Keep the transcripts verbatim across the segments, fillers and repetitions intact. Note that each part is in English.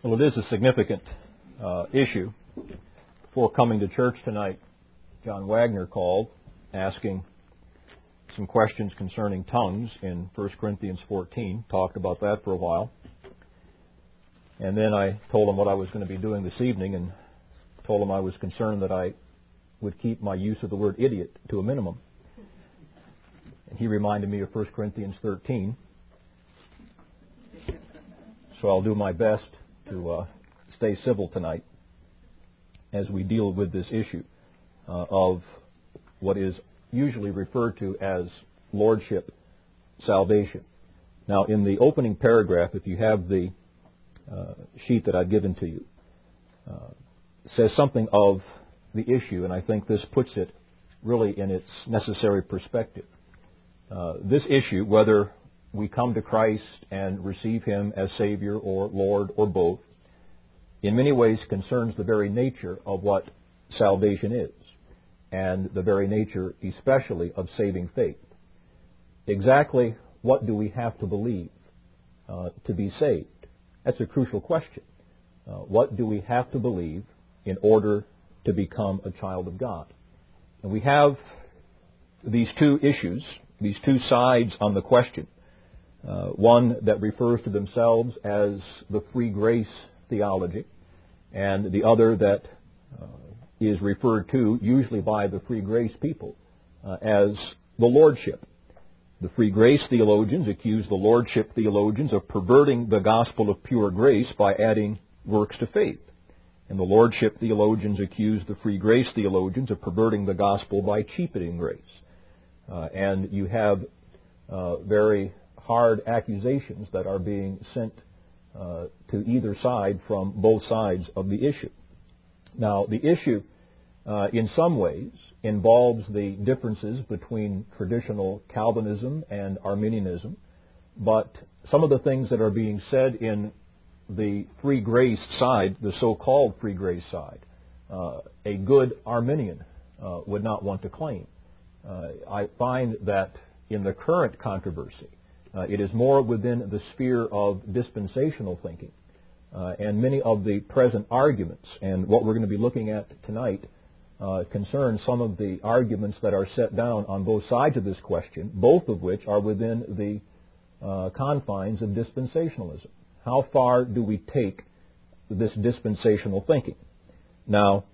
Well, it is a significant uh, issue. Before coming to church tonight, John Wagner called asking some questions concerning tongues in First Corinthians fourteen, talked about that for a while. And then I told him what I was going to be doing this evening and told him I was concerned that I would keep my use of the word idiot to a minimum. And he reminded me of First Corinthians thirteen. So I'll do my best to uh, stay civil tonight as we deal with this issue uh, of what is usually referred to as lordship salvation. Now, in the opening paragraph, if you have the uh, sheet that I've given to you, uh, it says something of the issue, and I think this puts it really in its necessary perspective. Uh, this issue, whether we come to Christ and receive Him as Savior or Lord or both, in many ways concerns the very nature of what salvation is, and the very nature especially of saving faith. Exactly what do we have to believe uh, to be saved? That's a crucial question. Uh, what do we have to believe in order to become a child of God? And we have these two issues, these two sides on the question. Uh, one that refers to themselves as the free grace theology, and the other that uh, is referred to, usually by the free grace people, uh, as the lordship. The free grace theologians accuse the lordship theologians of perverting the gospel of pure grace by adding works to faith. And the lordship theologians accuse the free grace theologians of perverting the gospel by cheapening grace. Uh, and you have uh, very hard accusations that are being sent uh, to either side from both sides of the issue. Now, the issue, uh, in some ways, involves the differences between traditional Calvinism and Arminianism, but some of the things that are being said in the free grace side, the so-called free grace side, uh, a good Arminian uh, would not want to claim. Uh, I find that in the current controversy, uh, it is more within the sphere of dispensational thinking. Uh, and many of the present arguments, and what we're going to be looking at tonight, uh, concern some of the arguments that are set down on both sides of this question, both of which are within the uh, confines of dispensationalism. How far do we take this dispensational thinking? Now,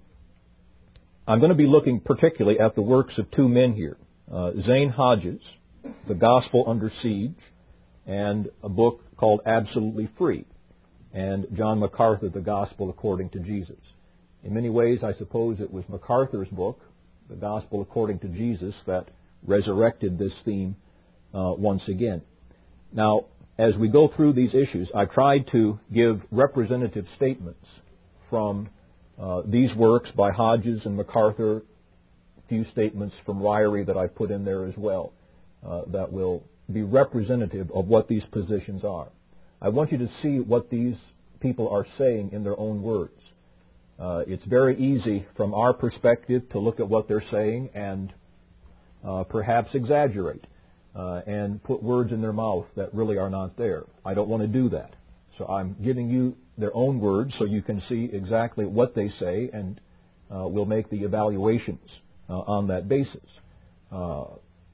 I'm going to be looking particularly at the works of two men here, uh, Zane Hodges, The Gospel Under Siege, and a book called Absolutely Free, and John MacArthur, The Gospel According to Jesus. In many ways, I suppose it was MacArthur's book, The Gospel According to Jesus, that resurrected this theme uh, once again. Now, as we go through these issues, I've tried to give representative statements from uh, these works by Hodges and MacArthur, a few statements from Ryrie that I put in there as well, uh, that will be representative of what these positions are. I want you to see what these people are saying in their own words. Uh, it's very easy from our perspective to look at what they're saying and uh, perhaps exaggerate uh, and put words in their mouth that really are not there. I don't want to do that. So I'm giving you their own words so you can see exactly what they say, and uh, we'll make the evaluations uh, on that basis. Uh,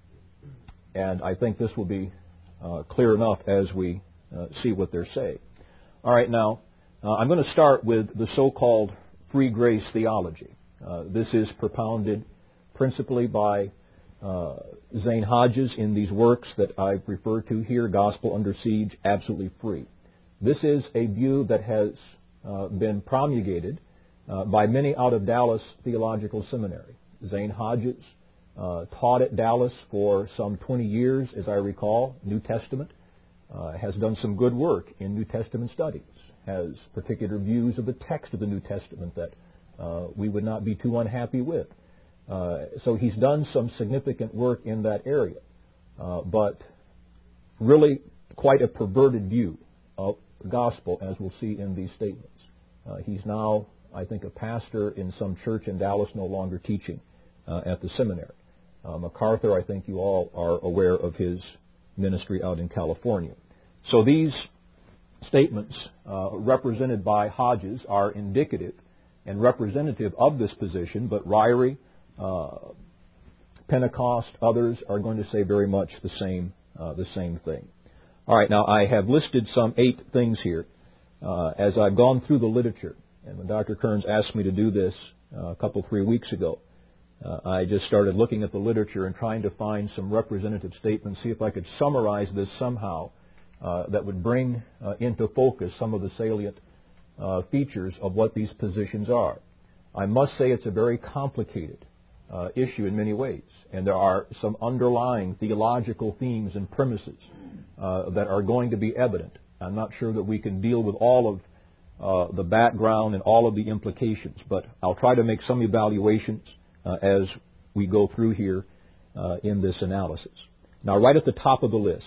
and I think this will be uh, clear enough as we uh, see what they're saying. All right, now, uh, I'm going to start with the so-called free grace theology. Uh, this is propounded principally by uh, Zane Hodges in these works that I've referred to here, Gospel Under Siege, Absolutely Free. This is a view that has uh, been promulgated uh, by many out of Dallas Theological Seminary. Zane Hodges uh, taught at Dallas for some twenty years, as I recall, New Testament, uh, has done some good work in New Testament studies, has particular views of the text of the New Testament that uh, we would not be too unhappy with. Uh, so he's done some significant work in that area, uh, but really quite a perverted view of the gospel, as we'll see in these statements. Uh, he's now, I think, a pastor in some church in Dallas, no longer teaching uh, at the seminary. Uh, MacArthur, I think you all are aware of his ministry out in California. So these statements uh, represented by Hodges are indicative and representative of this position, but Ryrie, uh, Pentecost, others are going to say very much the same uh, the same thing. All right, now I have listed some eight things here uh, as I've gone through the literature. And when Doctor Kearns asked me to do this uh, a couple, three weeks ago, uh, I just started looking at the literature and trying to find some representative statements, see if I could summarize this somehow uh, that would bring uh, into focus some of the salient uh, features of what these positions are. I must say it's a very complicated uh, issue in many ways, and there are some underlying theological themes and premises uh, that are going to be evident. I'm not sure that we can deal with all of uh, the background and all of the implications, but I'll try to make some evaluations uh, as we go through here uh, in this analysis. Now, right at the top of the list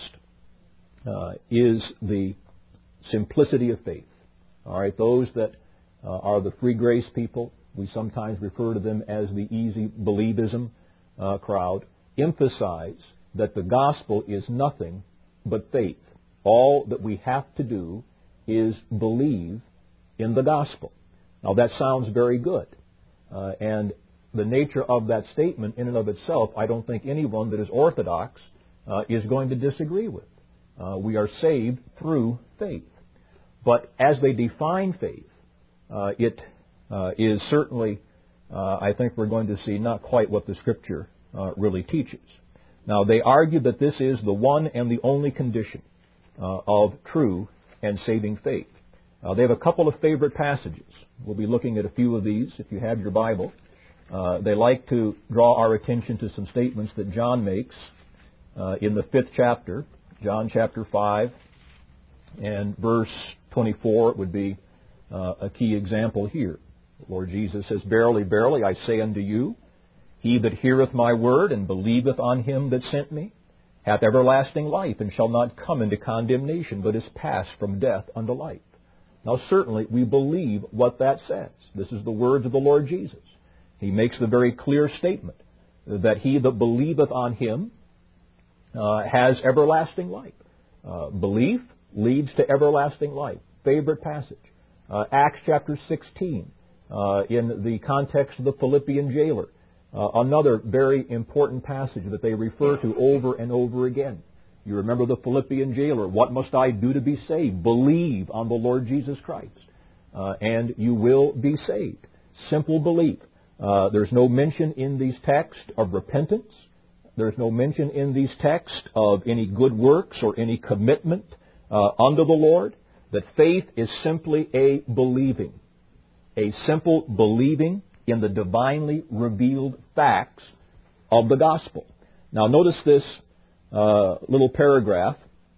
uh, is the simplicity of faith. All right, those that uh, are the free grace people, we sometimes refer to them as the easy believism uh, crowd, emphasize that the gospel is nothing but faith. All that we have to do is believe in the gospel. Now that sounds very good. Uh, and the nature of that statement in and of itself, I don't think anyone that is orthodox uh, is going to disagree with. Uh, we are saved through faith. But as they define faith, uh, it uh, is certainly, uh, I think we're going to see not quite what the Scripture uh, really teaches. Now, they argue that this is the one and the only condition uh, of true and saving faith. Uh, they have a couple of favorite passages. We'll be looking at a few of these if you have your Bible. Uh, they like to draw our attention to some statements that John makes uh, in the fifth chapter, John chapter five, and verse twenty-four would be uh, a key example here. The Lord Jesus says, "Verily, verily, I say unto you, he that heareth my word and believeth on him that sent me hath everlasting life, and shall not come into condemnation, but is passed from death unto life." Now certainly we believe what that says. This is the words of the Lord Jesus. He makes the very clear statement that he that believeth on him uh, has everlasting life. Uh, belief leads to everlasting life. Favorite passage. Uh, Acts chapter sixteen, uh, in the context of the Philippian jailer. Uh, another very important passage that they refer to over and over again. You remember the Philippian jailer. What must I do to be saved? Believe on the Lord Jesus Christ, uh, and you will be saved. Simple belief. Uh, there's no mention in these texts of repentance. There's no mention in these texts of any good works or any commitment uh, unto the Lord. That faith is simply a believing. A simple believing in the divinely revealed facts of the gospel. Now notice this uh, little paragraph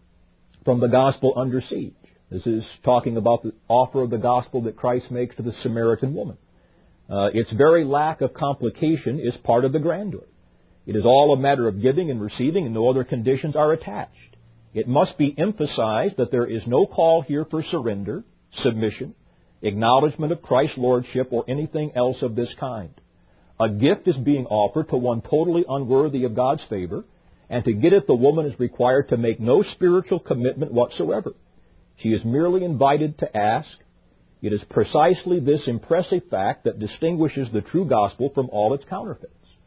from the Gospel Under Siege. This is talking about the offer of the gospel that Christ makes to the Samaritan woman. Uh, its very lack of complication is part of the grandeur. It is all a matter of giving and receiving, and no other conditions are attached. It must be emphasized that there is no call here for surrender, submission, acknowledgement of Christ's lordship, or anything else of this kind. A gift is being offered to one totally unworthy of God's favor, and to get it the woman is required to make no spiritual commitment whatsoever. She is merely invited to ask. It is precisely this impressive fact that distinguishes the true gospel from all its counterfeits.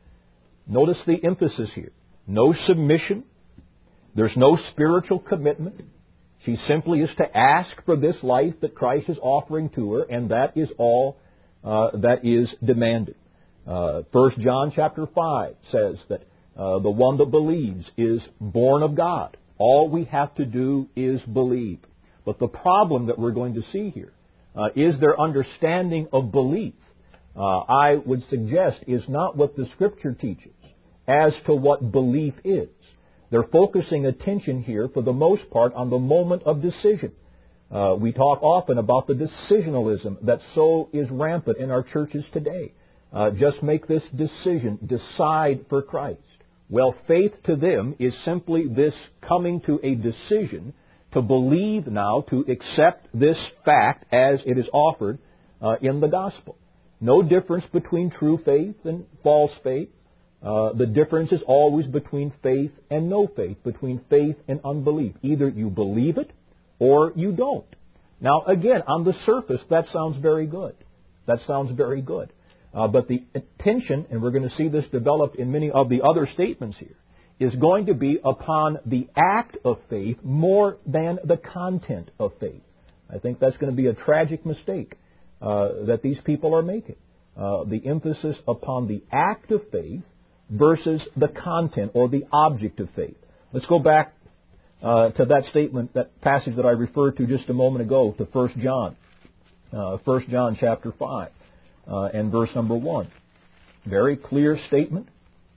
Notice the emphasis here. No submission. There's no spiritual commitment. She simply is to ask for this life that Christ is offering to her, and that is all uh, that is demanded. Uh, First John chapter five says that uh, the one that believes is born of God. All we have to do is believe. But the problem that we're going to see here uh, is their understanding of belief. Uh, I would suggest is not what the Scripture teaches as to what belief is. They're focusing attention here, for the most part, on the moment of decision. Uh, we talk often about the decisionalism that so is rampant in our churches today. Uh, just make this decision. Decide for Christ. Well, faith to them is simply this coming to a decision to believe now, to accept this fact as it is offered uh, in the gospel. No difference between true faith and false faith. Uh, the difference is always between faith and no faith, between faith and unbelief. Either you believe it or you don't. Now, again, on the surface, that sounds very good. That sounds very good. Uh, but the attention, and we're going to see this developed in many of the other statements here, is going to be upon the act of faith more than the content of faith. I think that's going to be a tragic mistake uh, that these people are making. Uh, the emphasis upon the act of faith versus the content or the object of faith. Let's go back uh, to that statement, that passage that I referred to just a moment ago, to First John. Uh, First John chapter five uh, and verse number one. Very clear statement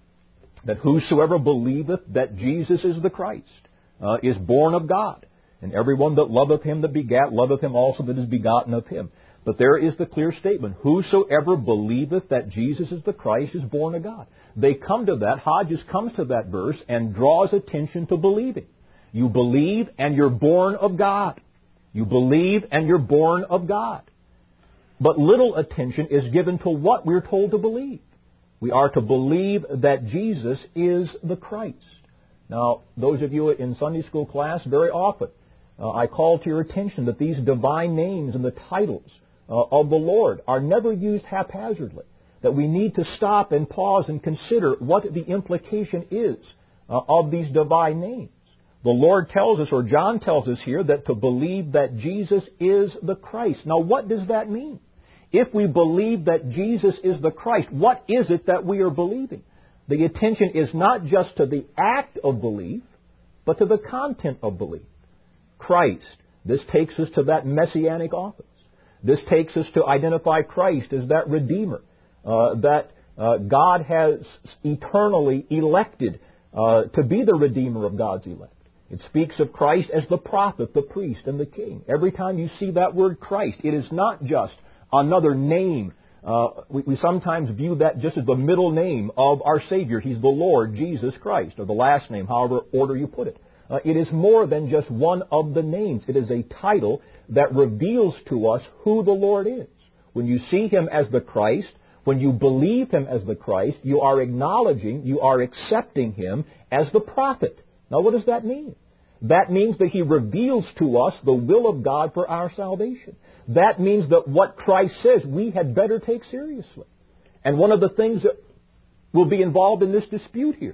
that whosoever believeth that Jesus is the Christ uh, is born of God. And everyone that loveth him that begat, loveth him also that is begotten of him. But there is the clear statement, whosoever believeth that Jesus is the Christ is born of God. They come to that, Hodges comes to that verse and draws attention to believing. You believe and you're born of God. You believe and you're born of God. But little attention is given to what we're told to believe. We are to believe that Jesus is the Christ. Now, those of you in Sunday school class, very often, uh, I call to your attention that these divine names and the titles uh, of the Lord are never used haphazardly. That we need to stop and pause and consider what the implication is uh, of these divine names. The Lord tells us, or John tells us here, that to believe that Jesus is the Christ. Now, what does that mean? If we believe that Jesus is the Christ, what is it that we are believing? The attention is not just to the act of belief, but to the content of belief. Christ. This takes us to that messianic office. This takes us to identify Christ as that Redeemer, uh, that uh, God has eternally elected uh, to be the Redeemer of God's elect. It speaks of Christ as the prophet, the priest, and the king. Every time you see that word Christ, it is not just another name. Uh, we, we sometimes view that just as the middle name of our Savior. He's the Lord Jesus Christ, or the last name, however order you put it. Uh, it is more than just one of the names. It is a title that reveals to us who the Lord is. When you see Him as the Christ, when you believe Him as the Christ, you are acknowledging, you are accepting Him as the prophet. Now, what does that mean? That means that He reveals to us the will of God for our salvation. That means that what Christ says we had better take seriously. And one of the things that will be involved in this dispute here,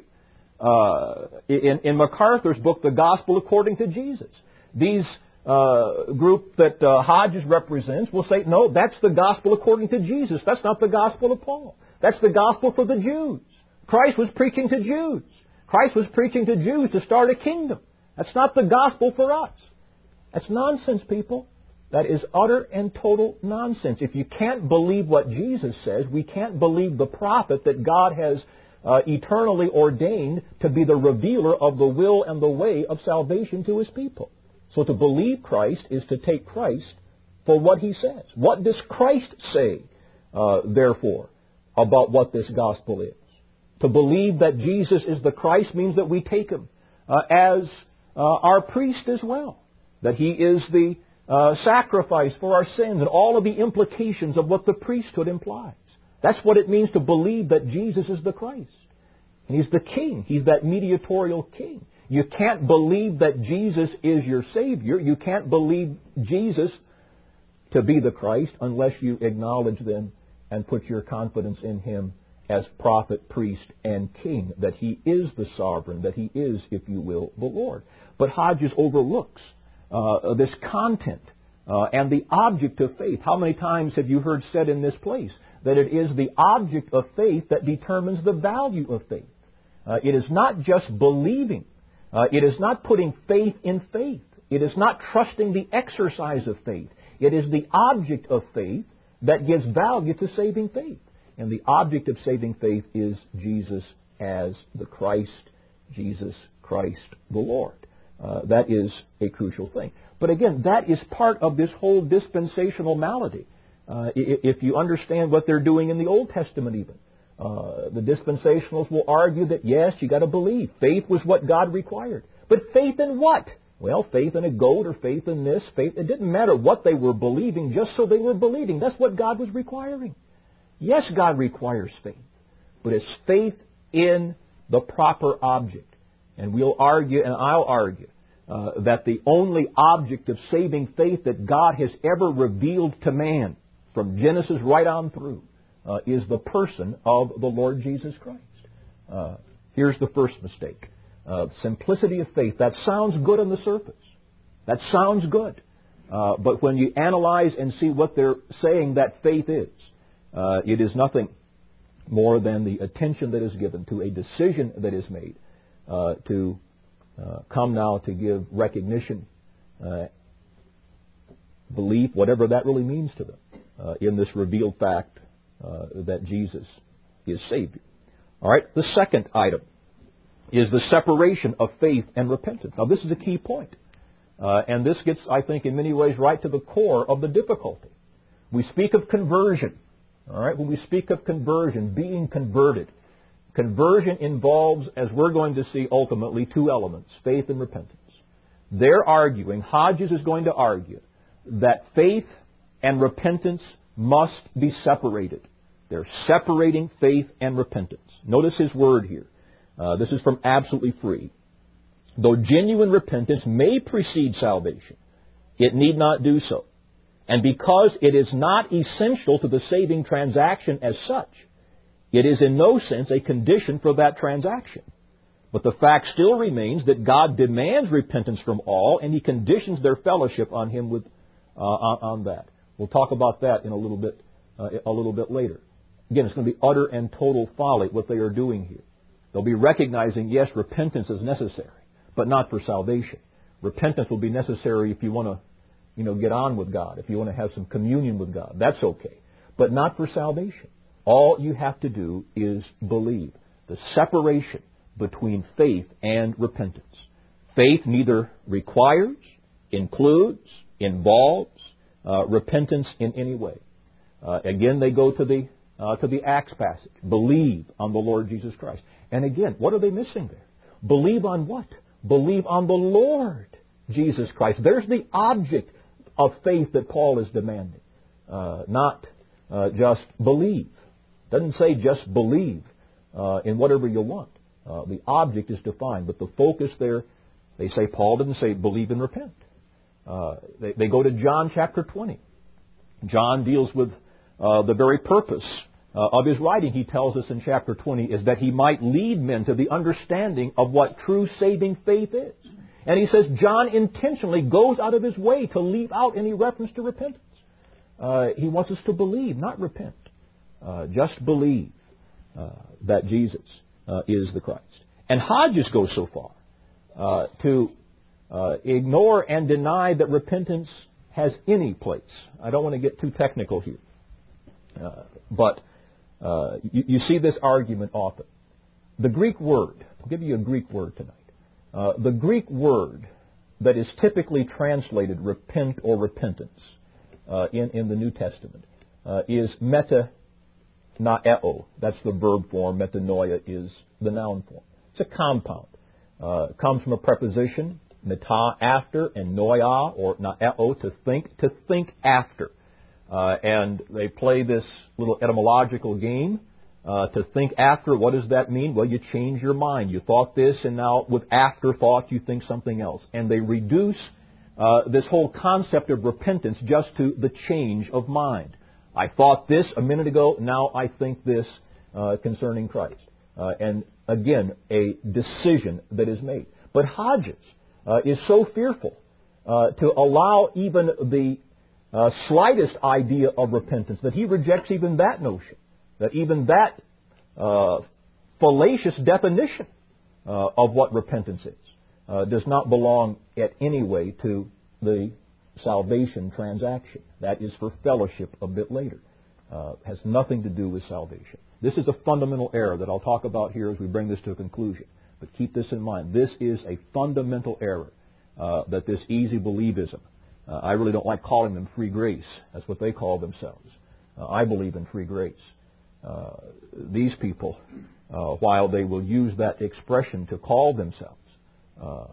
uh, in, in MacArthur's book, The Gospel According to Jesus, these uh, group that uh, Hodges represents will say, no, that's the gospel according to Jesus. That's not the gospel of Paul. That's the gospel for the Jews. Christ was preaching to Jews. Christ was preaching to Jews to start a kingdom. That's not the gospel for us. That's nonsense, people. That is utter and total nonsense. If you can't believe what Jesus says, we can't believe the prophet that God has uh, eternally ordained to be the revealer of the will and the way of salvation to His people. So to believe Christ is to take Christ for what He says. What does Christ say, uh, therefore, about what this gospel is? To believe that Jesus is the Christ means that we take Him uh, as uh, our priest as well. That He is the uh, sacrifice for our sins and all of the implications of what the priesthood implies. That's what it means to believe that Jesus is the Christ. And He's the King. He's that mediatorial King. You can't believe that Jesus is your Savior. You can't believe Jesus to be the Christ unless you acknowledge them and put your confidence in Him as prophet, priest, and king, that He is the sovereign, that He is, if you will, the Lord. But Hodges overlooks uh, this content uh, and the object of faith. How many times have you heard said in this place that it is the object of faith that determines the value of faith? Uh, it is not just believing. Uh, it is not putting faith in faith. It is not trusting the exercise of faith. It is the object of faith that gives value to saving faith. And the object of saving faith is Jesus as the Christ, Jesus Christ the Lord. Uh, that is a crucial thing. But again, that is part of this whole dispensational malady. Uh, if you understand what they're doing in the Old Testament even. Uh, the dispensationalists will argue that, yes, you got to believe. Faith was what God required. But faith in what? Well, faith in a goat or faith in this. Faith. It didn't matter what they were believing, just so they were believing. That's what God was requiring. Yes, God requires faith, but it's faith in the proper object. And we'll argue, and I'll argue, uh, that the only object of saving faith that God has ever revealed to man, from Genesis right on through, uh, is the person of the Lord Jesus Christ. Uh, here's the first mistake. Uh, simplicity of faith. That sounds good on the surface. That sounds good. Uh, but when you analyze and see what they're saying that faith is, uh, it is nothing more than the attention that is given to a decision that is made uh, to uh, come now to give recognition, uh, belief, whatever that really means to them, uh, in this revealed fact uh, that Jesus is Savior. All right, the second item is the separation of faith and repentance. Now, this is a key point. Uh, and this gets, I think, in many ways right to the core of the difficulty. We speak of conversion. All right, when we speak of conversion, being converted, conversion involves, as we're going to see ultimately, two elements, faith and repentance. They're arguing, Hodges is going to argue, that faith and repentance must be separated. They're separating faith and repentance. Notice his word here. Uh, this is from Absolutely Free. Though genuine repentance may precede salvation, it need not do so. And because it is not essential to the saving transaction as such, it is in no sense a condition for that transaction. But the fact still remains that God demands repentance from all, and He conditions their fellowship on Him with uh, on, on that. We'll talk about that in a little bit uh, a little bit later. Again, it's going to be utter and total folly what they are doing here. They'll be recognizing, yes, repentance is necessary, but not for salvation. Repentance will be necessary if you want to, you know, get on with God, if you want to have some communion with God. That's okay, but not for salvation. All you have to do is believe. The separation between faith and repentance. Faith neither requires, includes, involves uh, repentance in any way. Uh, again, they go to the uh, to the Acts passage. Believe on the Lord Jesus Christ. And again, what are they missing there? Believe on what? Believe on the Lord Jesus Christ. There's the object of faith that Paul is demanding. Uh, not uh, just believe. Doesn't say just believe uh, in whatever you want. Uh, the object is defined, but the focus there, they say, Paul didn't say believe and repent. Uh, they, they go to John chapter twenty. John deals with uh, the very purpose uh, of his writing. He tells us in chapter twenty is that he might lead men to the understanding of what true saving faith is. And he says John intentionally goes out of his way to leave out any reference to repentance. Uh, he wants us to believe, not repent. Uh, just believe uh, that Jesus uh, is the Christ. And Hodges goes so far uh, to uh, ignore and deny that repentance has any place. I don't want to get too technical here. Uh, but uh, you, you see this argument often. The Greek word, I'll give you a Greek word tonight. Uh, the Greek word that is typically translated repent or repentance uh, in, in the New Testament uh, is meta naeo. That's the verb form. Metanoia is the noun form. It's a compound. Uh, it comes from a preposition, meta, after, and noia, or naeo, to think, to think after. Uh, and they play this little etymological game. Uh, to think after, what does that mean? Well, you change your mind. You thought this, and now with afterthought, you think something else. And they reduce uh, this whole concept of repentance just to the change of mind. I thought this a minute ago, now I think this uh, concerning Christ. Uh, and again, a decision that is made. But Hodges uh, is so fearful uh, to allow even the uh, slightest idea of repentance that he rejects even that notion. That even that uh, fallacious definition uh, of what repentance is uh, does not belong at any way to the salvation transaction. That is for fellowship a bit later. Uh, has nothing to do with salvation. This is a fundamental error that I'll talk about here as we bring this to a conclusion. But keep this in mind. This is a fundamental error uh, that this easy believism. Uh, I really don't like calling them free grace. That's what they call themselves. Uh, I believe in free grace. Uh, these people, uh, while they will use that expression to call themselves, uh,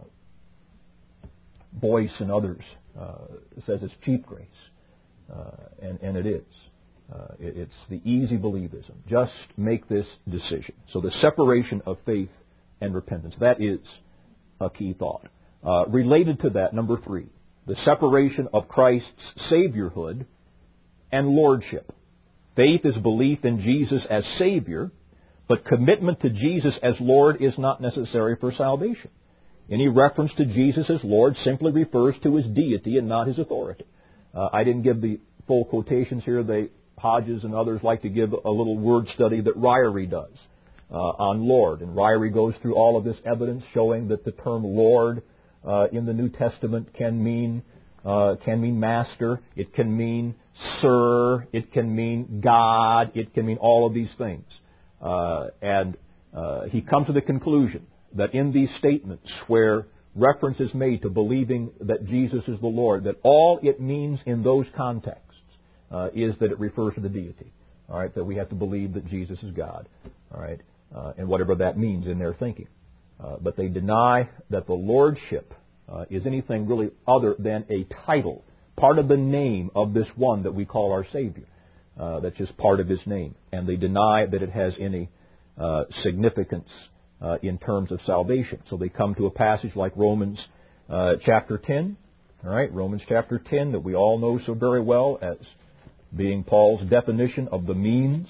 Boyce and others uh, says it's cheap grace, uh, and, and it is. Uh, it, it's the easy believism. Just make this decision. So the separation of faith and repentance, that is a key thought. Uh, related to that, number three, the separation of Christ's Saviorhood and Lordship. Faith is belief in Jesus as Savior, but commitment to Jesus as Lord is not necessary for salvation. Any reference to Jesus as Lord simply refers to His deity and not His authority. Uh, I didn't give the full quotations here. They, Hodges and others like to give a little word study that Ryrie does uh, on Lord. And Ryrie goes through all of this evidence showing that the term Lord uh, in the New Testament can mean uh, can mean master. It can mean sir. It can mean God. It can mean all of these things. Uh, and uh, he comes to the conclusion that in these statements where reference is made to believing that Jesus is the Lord, that all it means in those contexts uh, is that it refers to the deity. All right, that we have to believe that Jesus is God. All right, uh, and whatever that means in their thinking. Uh, but they deny that the Lordship uh, is anything really other than a title, part of the name of this one that we call our Savior. Uh, that's just part of His name. And they deny that it has any uh, significance uh, in terms of salvation. So they come to a passage like Romans uh, chapter ten. All right, Romans chapter ten that we all know so very well as being Paul's definition of the means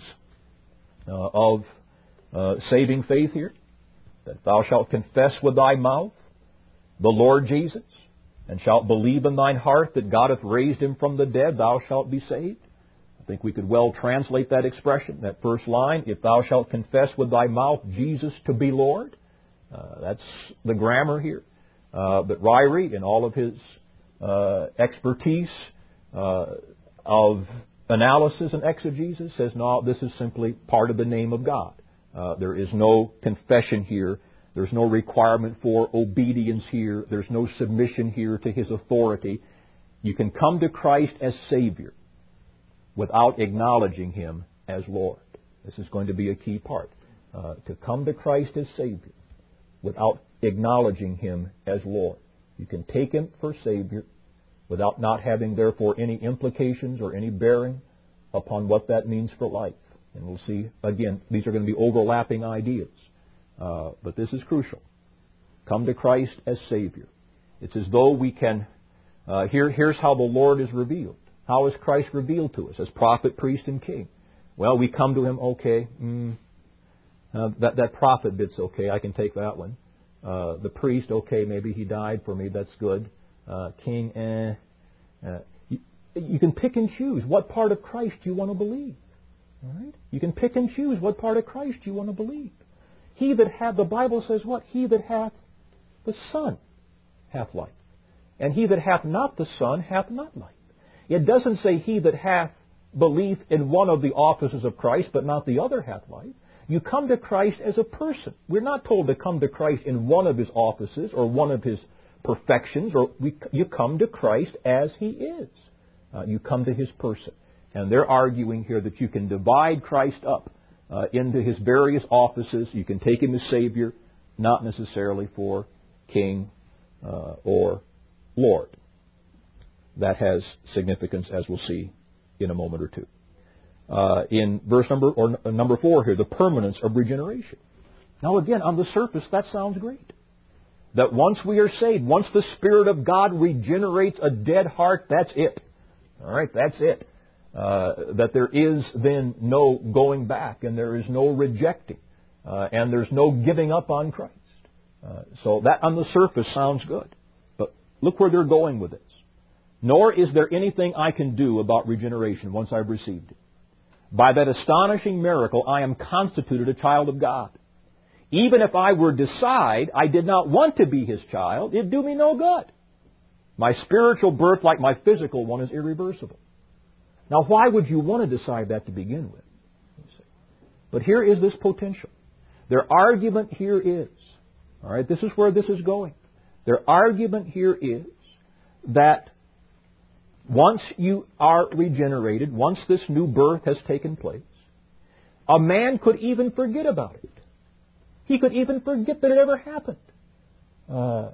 uh, of uh, saving faith here. That thou shalt confess with thy mouth the Lord Jesus, and shalt believe in thine heart that God hath raised Him from the dead, thou shalt be saved. I think we could well translate that expression, that first line, if thou shalt confess with thy mouth Jesus to be Lord. Uh, that's the grammar here. Uh, but Ryrie, in all of his uh, expertise uh, of analysis and exegesis, says, no, this is simply part of the name of God. Uh, there is no confession here. There's no requirement for obedience here. There's no submission here to His authority. You can come to Christ as Savior without acknowledging Him as Lord. This is going to be a key part. Uh, to come to Christ as Savior without acknowledging Him as Lord. You can take Him for Savior without not having, therefore, any implications or any bearing upon what that means for life. And we'll see, again, these are going to be overlapping ideas. Uh, but this is crucial. Come to Christ as Savior. It's as though we can... Uh, here, here's how the Lord is revealed. How is Christ revealed to us? As prophet, priest, and king. Well, we come to Him, okay, mm, uh, that, that prophet bit's okay, I can take that one. Uh, the priest, okay, maybe he died for me, that's good. Uh, king, eh. Uh, you, you can pick and choose what part of Christ you want to believe. All right? You can pick and choose what part of Christ you want to believe. He that hath, the Bible says what? He that hath the Son hath life. And he that hath not the Son hath not life. It doesn't say he that hath belief in one of the offices of Christ, but not the other hath life. You come to Christ as a person. We're not told to come to Christ in one of His offices or one of His perfections. Or we, you come to Christ as He is. Uh, you come to His person. And they're arguing here that you can divide Christ up uh, into His various offices. You can take Him as Savior, not necessarily for King uh, or Lord. That has significance, as we'll see in a moment or two. Uh, in verse number or n- number four here, the permanence of regeneration. Now again, on the surface, that sounds great. That once we are saved, once the Spirit of God regenerates a dead heart, that's it. All right, that's it. Uh, that there is then no going back, and there is no rejecting, uh, and there's no giving up on Christ. Uh, so that on the surface sounds good. But look where they're going with this. Nor is there anything I can do about regeneration once I've received it. By that astonishing miracle, I am constituted a child of God. Even if I were to decide I did not want to be His child, it'd do me no good. My spiritual birth, like my physical one, is irreversible. Now, why would you want to decide that to begin with? But here is this potential. Their argument here is, all right, this is where this is going. Their argument here is that once you are regenerated, once this new birth has taken place, a man could even forget about it. He could even forget that it ever happened. Uh,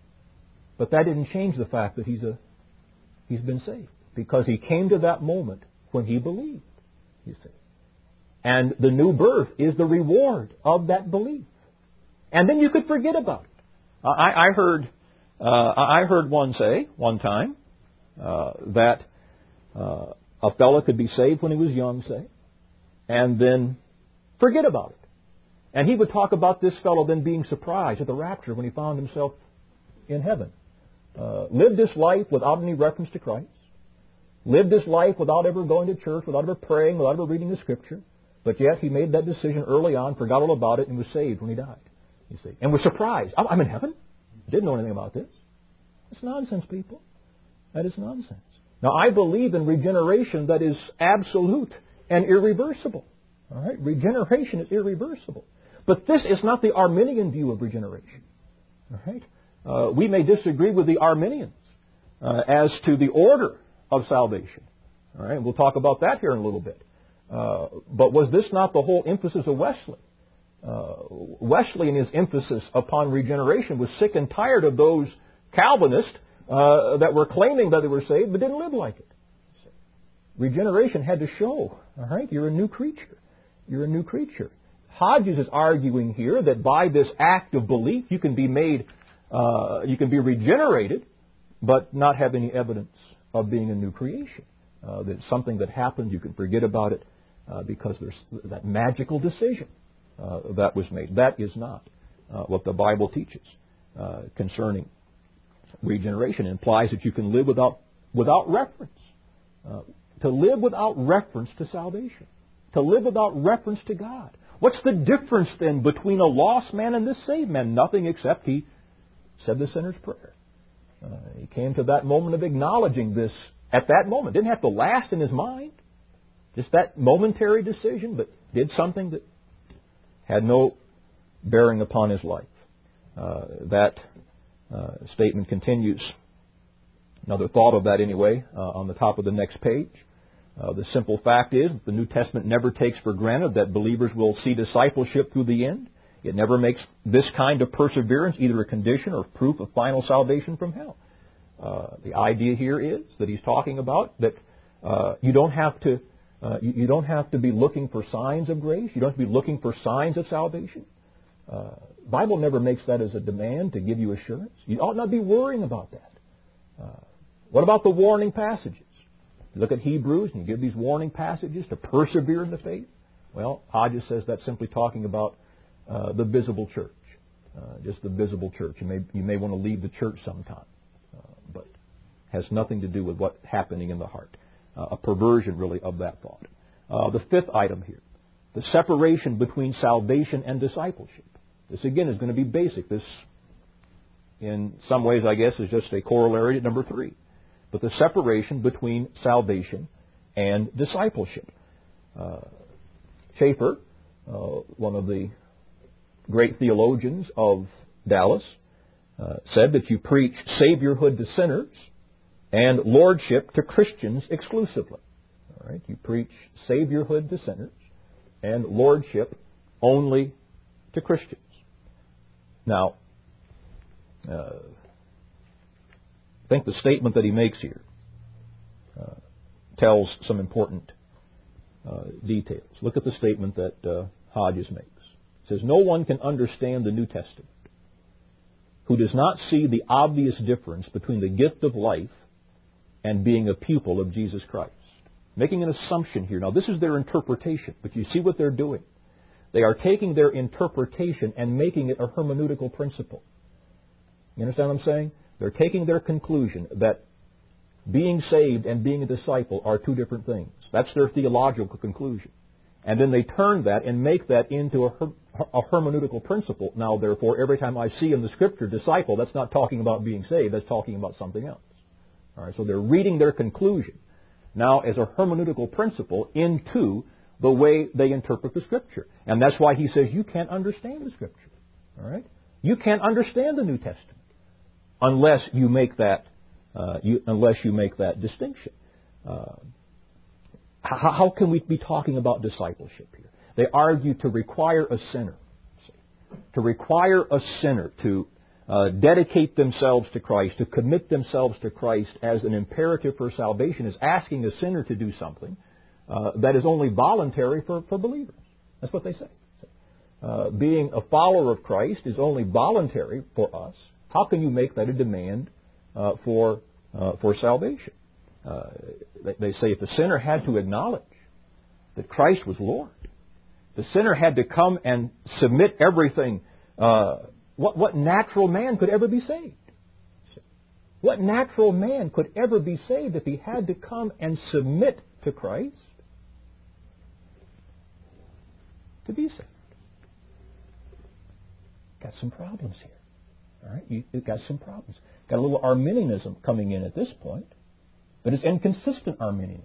but that didn't change the fact that he's a he's been saved, because he came to that moment when he believed, you see. And the new birth is the reward of that belief. And then you could forget about it. Uh, I, I heard Uh, I heard one say, one time, uh, that uh, a fellow could be saved when he was young, say, and then forget about it. And he would talk about this fellow then being surprised at the rapture when he found himself in heaven. Uh, lived this life without any reference to Christ. Lived this life without ever going to church, without ever praying, without ever reading the Scripture. But yet he made that decision early on, forgot all about it, and was saved when he died. You see, and was surprised. I'm in heaven? Didn't know anything about this. It's nonsense, people. That is nonsense. Now, I believe in regeneration that is absolute and irreversible. All right? Regeneration is irreversible. But this is not the Arminian view of regeneration. All right? Uh, we may disagree with the Arminians uh, as to the order of salvation. All right? We'll talk about that here in a little bit. Uh, but was this not the whole emphasis of Wesley? Uh, Wesley, in his emphasis upon regeneration, was sick and tired of those Calvinists uh, that were claiming that they were saved but didn't live like it. Regeneration had to show, all right, you're a new creature. You're a new creature. Hodges is arguing here that by this act of belief you can be made, uh, you can be regenerated, but not have any evidence of being a new creation. Uh, that it's something that happened, you can forget about it uh, because there's that magical decision uh, that was made. That is not uh, what the Bible teaches uh, concerning regeneration. It implies that you can live without without reference. Uh, to live without reference to salvation. To live without reference to God. What's the difference then between a lost man and this saved man? Nothing except he said the sinner's prayer. Uh, he came to that moment of acknowledging this at that moment. Didn't have to last in his mind. Just that momentary decision, but did something that had no bearing upon his life. Uh, that uh, statement continues. Another thought of that anyway, uh, on the top of the next page. Uh, the simple fact is that the New Testament never takes for granted that believers will see discipleship through the end. It never makes this kind of perseverance either a condition or proof of final salvation from hell. Uh, the idea here is that he's talking about that uh, you don't have to uh, you, you don't have to be looking for signs of grace. You don't have to be looking for signs of salvation. Uh, the Bible never makes that as a demand to give you assurance. You ought not be worrying about that. Uh, what about the warning passages? You look at Hebrews and you give these warning passages to persevere in the faith. Well, Hodges says that's simply talking about uh, the visible church, uh, just the visible church. You may you may want to leave the church sometime, uh, but has nothing to do with what's happening in the heart. Uh, a perversion, really, of that thought. Uh, the fifth item here, the separation between salvation and discipleship. This, again, is going to be basic. This, in some ways, I guess, is just a corollary to number three. But the separation between salvation and discipleship. Uh, Schaeffer, uh, one of the great theologians of Dallas, uh, said that you preach saviorhood to sinners and lordship to Christians exclusively. All right, you preach saviorhood to sinners and lordship only to Christians. Now, uh, I think the statement that he makes here uh, tells some important uh, details. Look at the statement that uh, Hodges makes. It says, no one can understand the New Testament who does not see the obvious difference between the gift of life and being a pupil of Jesus Christ. Making an assumption here. Now, this is their interpretation, but you see what they're doing. They are taking their interpretation and making it a hermeneutical principle. You understand what I'm saying? They're taking their conclusion that being saved and being a disciple are two different things. That's their theological conclusion. And then they turn that and make that into a, her- a hermeneutical principle. Now, therefore, every time I see in the Scripture disciple, that's not talking about being saved. That's talking about something else. All right, so they're reading their conclusion now as a hermeneutical principle into the way they interpret the Scripture. And that's why he says you can't understand the Scripture. All right? You can't understand the New Testament unless you make that uh, you, unless you make that distinction. Uh, how, how can we be talking about discipleship here? They argue to require a sinner, to require a sinner to uh, dedicate themselves to Christ, to commit themselves to Christ as an imperative for salvation, is asking a sinner to do something uh, that is only voluntary for, for believers. That's what they say. Uh, being a follower of Christ is only voluntary for us. How can you make that a demand uh, for uh, for salvation? Uh, they, they say if the sinner had to acknowledge that Christ was Lord, the sinner had to come and submit everything. Uh, what, what natural man could ever be saved? What natural man could ever be saved if he had to come and submit to Christ to be saved? Got some problems here. All right, you, you've got some problems. Got a little Arminianism coming in at this point, but it's inconsistent Arminianism.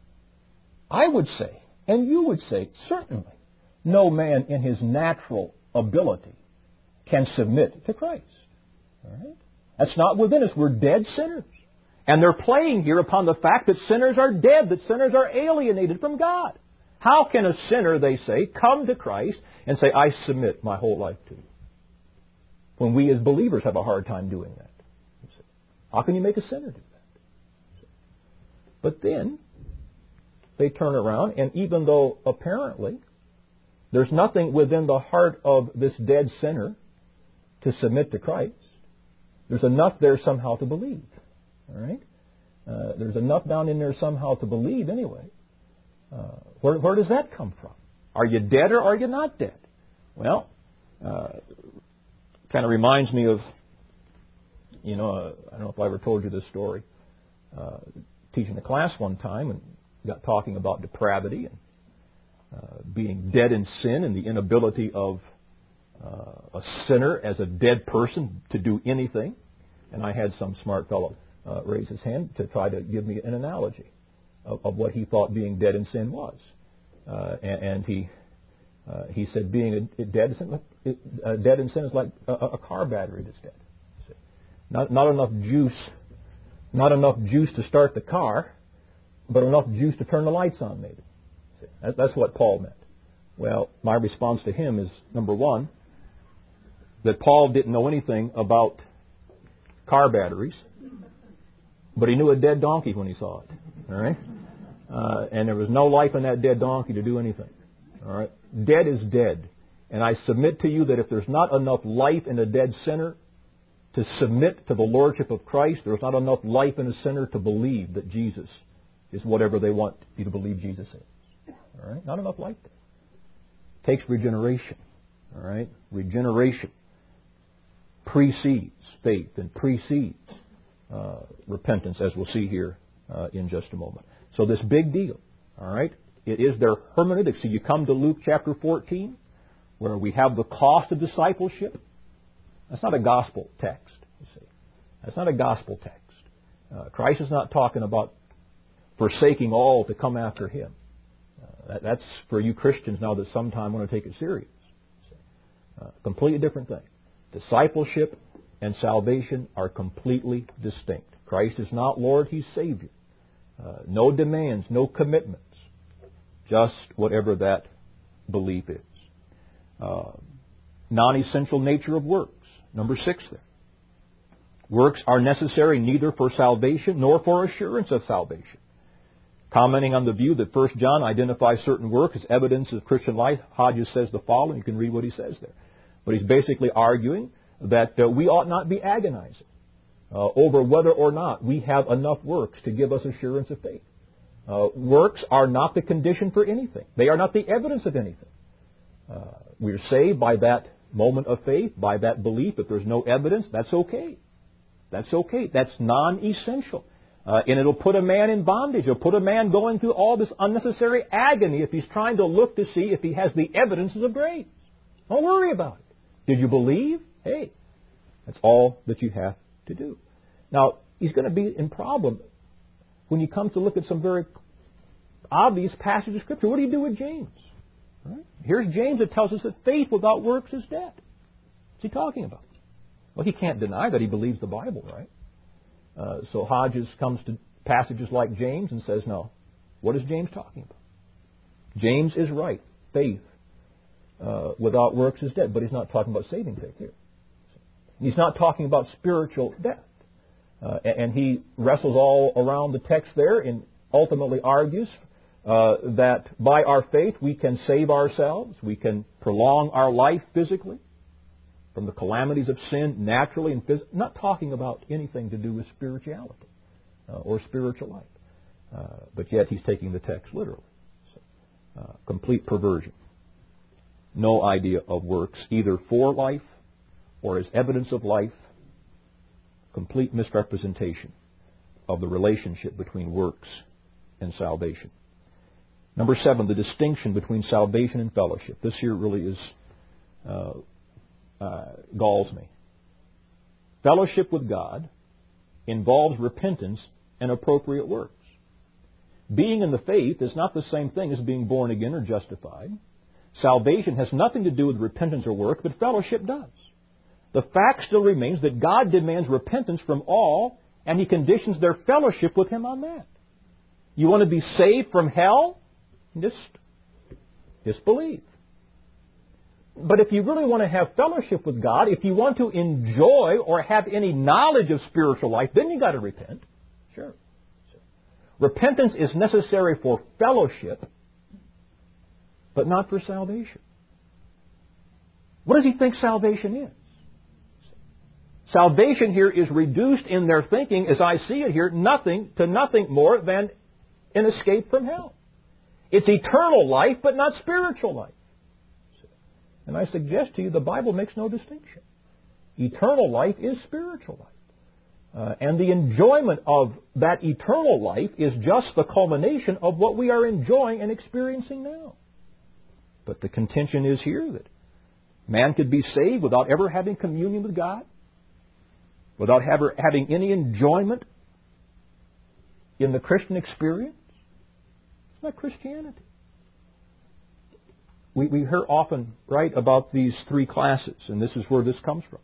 I would say, and you would say, certainly, no man in his natural ability can submit to Christ. All right? That's not within us. We're dead sinners. And they're playing here upon the fact that sinners are dead, that sinners are alienated from God. How can a sinner, they say, come to Christ and say, I submit my whole life to you? When we as believers have a hard time doing that. How can you make a sinner do that? But then they turn around, and even though apparently there's nothing within the heart of this dead sinner to submit to Christ, there's enough there somehow to believe. All right? Uh, there's enough down in there somehow to believe anyway. Uh, where, where does that come from? Are you dead or are you not dead? Well, uh, kind of reminds me of, you know, uh, I don't know if I ever told you this story. Uh, teaching a class one time and got talking about depravity and uh, being dead in sin and the inability of uh, a sinner as a dead person to do anything. And I had some smart fellow uh, raise his hand to try to give me an analogy of, of what he thought being dead in sin was. Uh, and, and he uh, he said being a, a dead, in sin, uh, dead in sin is like a, a car battery that's dead. Not, not enough juice, not enough juice to start the car, but enough juice to turn the lights on, maybe. That, that's what Paul meant. Well, my response to him is, number one, that Paul didn't know anything about car batteries, but he knew a dead donkey when he saw it. All right? Uh, and there was no life in that dead donkey to do anything. All right? Dead is dead. And I submit to you that if there's not enough life in a dead sinner to submit to the Lordship of Christ, there's not enough life in a sinner to believe that Jesus is whatever they want you to believe Jesus is. All right? Not enough life there. It takes regeneration. All right? Regeneration precedes faith and precedes uh, repentance, as we'll see here uh, in just a moment. So this big deal, all right, it is their hermeneutic. So you come to Luke chapter fourteen, where we have the cost of discipleship. That's not a gospel text, you see. That's not a gospel text. Uh, Christ is not talking about forsaking all to come after Him. Uh, that, that's for you Christians now that sometime want to take it serious. Uh, completely different thing. Discipleship and salvation are completely distinct. Christ is not Lord, He's Savior. Uh, no demands, no commitments. Just whatever that belief is. Uh, non-essential nature of works. Number six there. Works are necessary neither for salvation nor for assurance of salvation. Commenting on the view that First John identifies certain work as evidence of Christian life, Hodges says the following. You can read what he says there. But he's basically arguing that uh, we ought not be agonizing uh, over whether or not we have enough works to give us assurance of faith. Uh, works are not the condition for anything. They are not the evidence of anything. Uh, we're saved by that moment of faith, by that belief. If there's no evidence, that's okay. That's okay. That's non-essential. Uh, and it'll put a man in bondage. It'll put a man going through all this unnecessary agony if he's trying to look to see if he has the evidences of grace. Don't worry about it. Did you believe? Hey, that's all that you have to do. Now, he's going to be in problem when you come to look at some very obvious passages of Scripture. What do you do with James? Right? Here's James that tells us that faith without works is dead. What's he talking about? Well, he can't deny that he believes the Bible, right? Uh, so Hodges comes to passages like James and says, no. What is James talking about? James is right. Faith uh, without works is dead. But he's not talking about saving faith here. He's not talking about spiritual death. Uh, and he wrestles all around the text there and ultimately argues uh, that by our faith we can save ourselves. We can prolong our life physically. from the calamities of sin, naturally and physically. Not talking about anything to do with spirituality uh, or spiritual life. Uh, but yet he's taking the text literally. So, uh, complete perversion. No idea of works, either for life or as evidence of life. Complete misrepresentation of the relationship between works and salvation. Number seven, the distinction between salvation and fellowship. This here really is uh, uh, galls me. Fellowship with God involves repentance and appropriate works. Being in the faith is not the same thing as being born again or justified. Salvation has nothing to do with repentance or work, but fellowship does. The fact still remains that God demands repentance from all, and He conditions their fellowship with Him on that. You want to be saved from hell? Just, just believe. But if you really want to have fellowship with God, if you want to enjoy or have any knowledge of spiritual life, then you've got to repent. Sure. Repentance is necessary for fellowship, but not for salvation. What does he think salvation is? Salvation here is reduced in their thinking, as I see it here, nothing to nothing more than an escape from hell. It's eternal life, but not spiritual life. And I suggest to you the Bible makes no distinction. Eternal life is spiritual life. Uh, and the enjoyment of that eternal life is just the culmination of what we are enjoying and experiencing now. But the contention is here that man could be saved without ever having communion with God, without ever having any enjoyment in the Christian experience. It's not Christianity. We, we hear often, right, about these three classes, and this is where this comes from.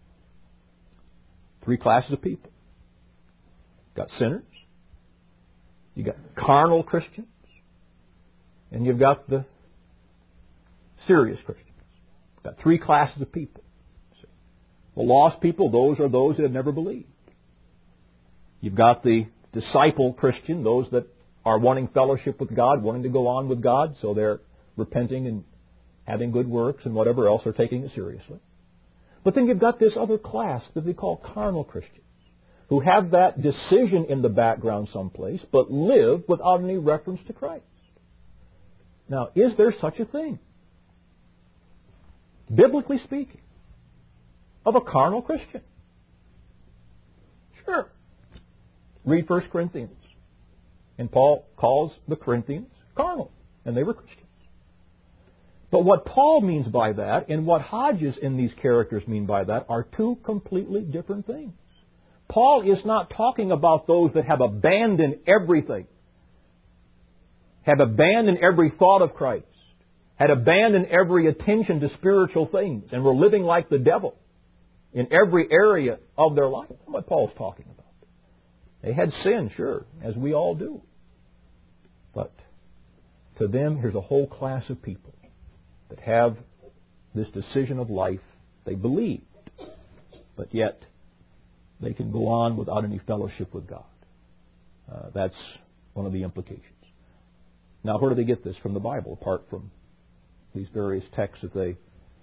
Three classes of people. You've got sinners, you've got carnal Christians, and you've got the serious Christians. You've got three classes of people. The lost people, those are those that have never believed. You've got the disciple Christian, those that are wanting fellowship with God, wanting to go on with God, so they're repenting and having good works and whatever else, they're taking it seriously. But then you've got this other class that we call carnal Christians, who have that decision in the background someplace, but live without any reference to Christ. Now, is there such a thing, biblically speaking, of a carnal Christian? Sure. Read First Corinthians. And Paul calls the Corinthians carnal, and they were Christians. But what Paul means by that, and what Hodges and these characters mean by that, are two completely different things. Paul is not talking about those that have abandoned everything, have abandoned every thought of Christ, had abandoned every attention to spiritual things, and were living like the devil in every area of their life. That's what Paul's talking about. They had sin, sure, as we all do. But to them, here's a whole class of people that have this decision of life. They believed, but yet they can go on without any fellowship with God. Uh, that's one of the implications. Now, where do they get this from the Bible, apart from these various texts that they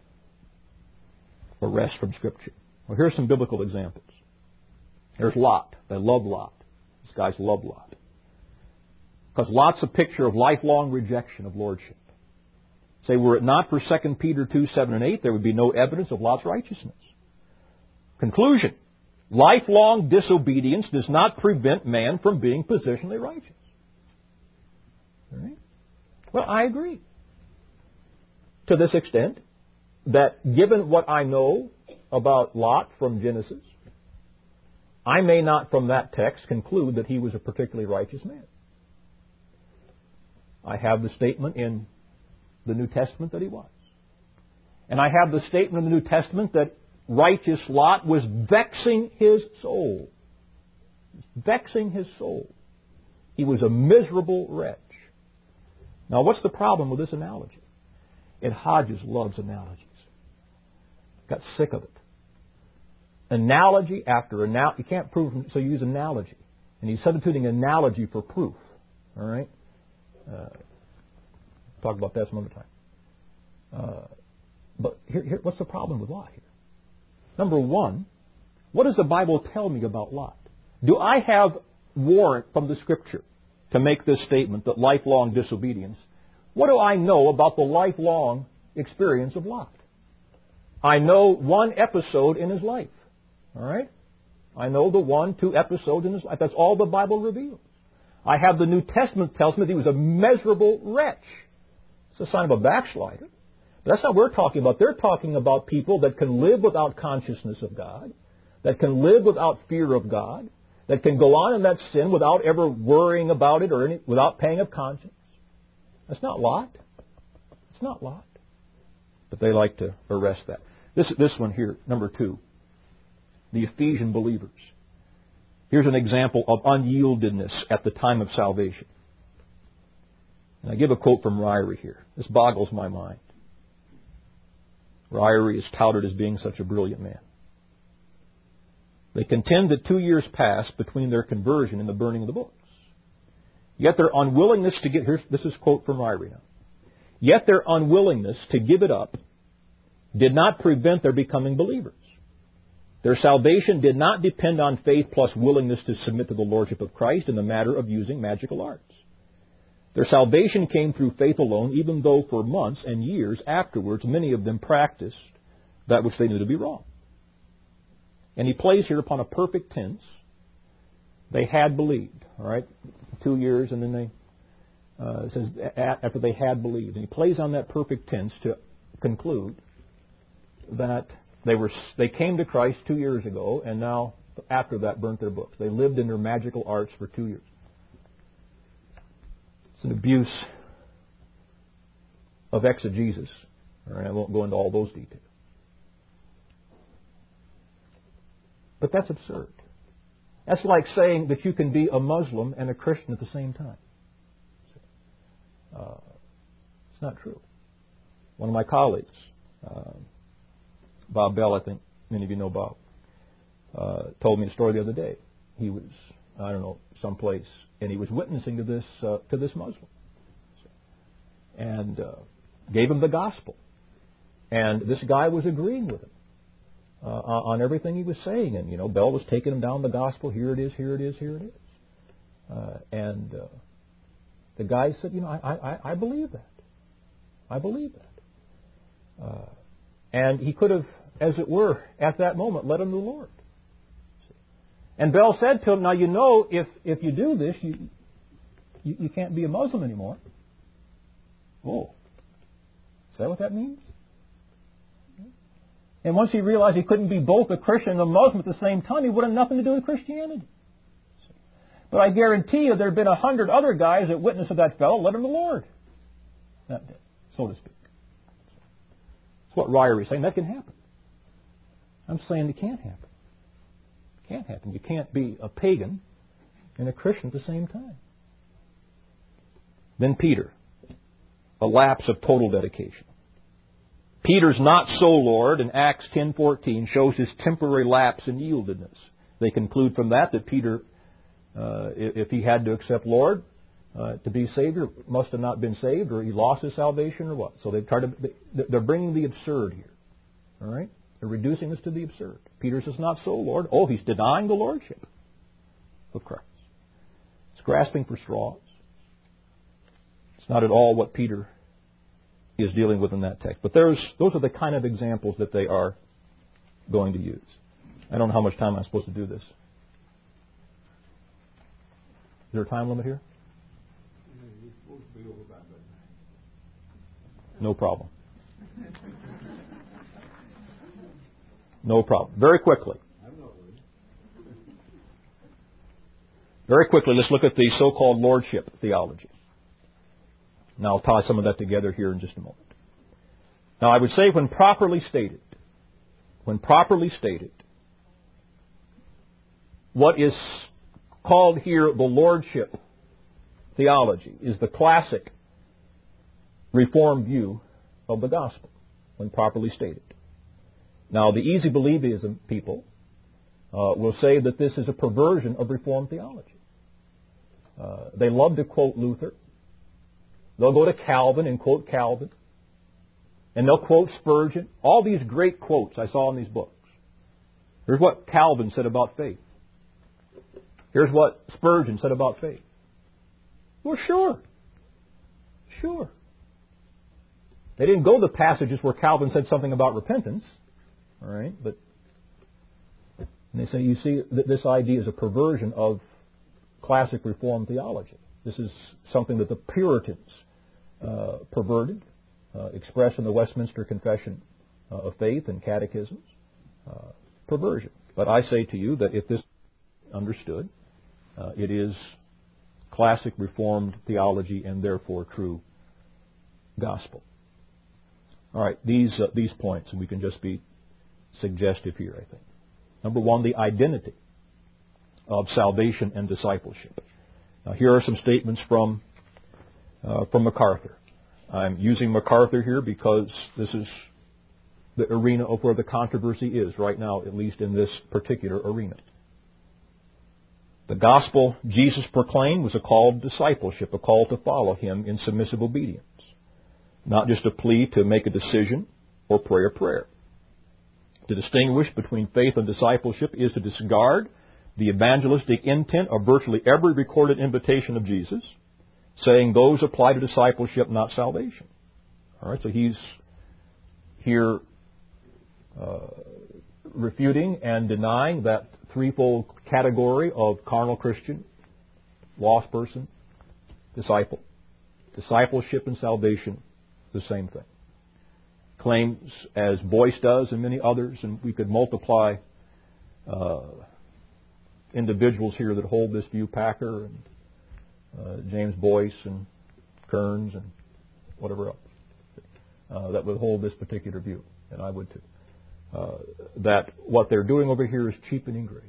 arrest from Scripture? Well, here's some biblical examples. There's Lot. They love Lot. These guys love Lot. Because Lot's a picture of lifelong rejection of lordship. Say, were it not for Second Peter two, seven, and eight, there would be no evidence of Lot's righteousness. Conclusion. Lifelong disobedience does not prevent man from being positionally righteous. All right? Well, I agree. To this extent, that given what I know about Lot from Genesis, I may not from that text conclude that he was a particularly righteous man. I have the statement in the New Testament that he was. And I have the statement in the New Testament that righteous Lot was vexing his soul. Vexing his soul. He was a miserable wretch. Now, what's the problem with this analogy? And Hodges loves analogies. Got sick of it. Analogy after analogy. You can't prove, so you use analogy. And he's substituting analogy for proof. All right? Uh, talk about that some other time. Uh, but here, here, what's the problem with Lot here? Number one, what does the Bible tell me about Lot? Do I have warrant from the Scripture to make this statement that lifelong disobedience? What do I know about the lifelong experience of Lot? I know one episode in his life. All right? I know the one, two episodes in his life. That's all the Bible reveals. I have the New Testament tells me that he was a miserable wretch. It's a sign of a backslider. But that's not what we're talking about. They're talking about people that can live without consciousness of God, that can live without fear of God, that can go on in that sin without ever worrying about it or any, without paying of conscience. That's not Lot. It's not Lot. But they like to arrest that. This, this one here, number two, the Ephesian believers. Here's an example of unyieldedness at the time of salvation. And I give a quote from Ryrie here. This boggles my mind. Ryrie is touted as being such a brilliant man. They contend that two years passed between their conversion and the burning of the books. Yet their unwillingness to give, here's, this is a quote from Ryrie now. Yet their unwillingness to give it up did not prevent their becoming believers. Their salvation did not depend on faith plus willingness to submit to the Lordship of Christ in the matter of using magical arts. Their salvation came through faith alone, even though for months and years afterwards, many of them practiced that which they knew to be wrong. And he plays here upon a perfect tense. They had believed, all right? Two years, and then they, uh, it says after they had believed. And he plays on that perfect tense to conclude that they were they came to Christ two years ago, and now after that burnt their books. They lived in their magical arts for two years. It's an abuse of exegesis. All right, I won't go into all those details. But that's absurd. That's like saying that you can be a Muslim and a Christian at the same time. Uh, it's not true. One of my colleagues, uh, Bob Bell, I think many of you know Bob, uh, told me a story the other day. He was, I don't know, someplace, and he was witnessing to this uh, to this Muslim, and uh, gave him the gospel. And this guy was agreeing with him uh, on everything he was saying. And, you know, Bell was taking him down the gospel. Here it is, here it is, here it is. Uh, and uh, the guy said, you know, I, I, I believe that. I believe that. Uh, and he could have, as it were, at that moment, led him to the Lord. And Bell said to him, now, you know, if, if you do this, you, you, you can't be a Muslim anymore. Oh. Is that what that means? And once he realized he couldn't be both a Christian and a Muslim at the same time, he would have nothing to do with Christianity. But I guarantee you there have been a hundred other guys that witnessed to that fellow, led him to the Lord. That day, so to speak. That's what Ryrie is saying. That can happen. I'm saying it can't happen. It can't happen. You can't be a pagan and a Christian at the same time. Then Peter, a lapse of total dedication. Peter's not so, Lord, in Acts ten fourteen shows his temporary lapse in yieldedness. They conclude from that that Peter, uh, if he had to accept Lord uh, to be Savior, must have not been saved, or he lost his salvation, or what. So they try to, they're bringing the absurd here. All right? They're reducing this to the absurd. Peter says, not so, Lord. Oh, he's denying the Lordship of Christ. It's grasping for straws. It's not at all what Peter is dealing with in that text. But there's, those are the kind of examples that they are going to use. I don't know how much time I'm supposed to do this. Is there a time limit here? No problem. No problem. Very quickly. Very quickly, let's look at the so-called lordship theology. Now, I'll tie some of that together here in just a moment. Now, I would say when properly stated, when properly stated, what is called here the lordship theology is the classic Reformed view of the gospel, when properly stated. Now, the easy believism people uh, will say that this is a perversion of Reformed theology. Uh, they love to quote Luther. They'll go to Calvin and quote Calvin. And they'll quote Spurgeon. All these great quotes I saw in these books. Here's what Calvin said about faith. Here's what Spurgeon said about faith. Well, sure. Sure. They didn't go to the passages where Calvin said something about repentance. All right? But and they say, you see, that this idea is a perversion of classic Reformed theology. This is something that the Puritans uh, perverted, uh, expressed in the Westminster Confession uh, of Faith and catechisms. Uh, perversion. But I say to you that if this is understood, uh, it is classic Reformed theology and therefore true gospel. All right, these uh, these points, and we can just be suggestive here, I think. Number one, the identity of salvation and discipleship. Now, here are some statements from uh, from MacArthur. I'm using MacArthur here because this is the arena of where the controversy is right now, at least in this particular arena. The gospel Jesus proclaimed was a call to discipleship, a call to follow Him in submissive obedience, not just a plea to make a decision or pray a prayer. To distinguish between faith and discipleship is to discard the evangelistic intent of virtually every recorded invitation of Jesus, saying those apply to discipleship, not salvation. All right, so he's here uh, refuting and denying that threefold category of carnal Christian, lost person, disciple. Discipleship and salvation, the same thing. Claims, as Boyce does and many others, and we could multiply uh, individuals here that hold this view, Packer and uh, James Boyce and Kearns and whatever else, uh, that would hold this particular view, and I would too. Uh, that what they're doing over here is cheapening grace.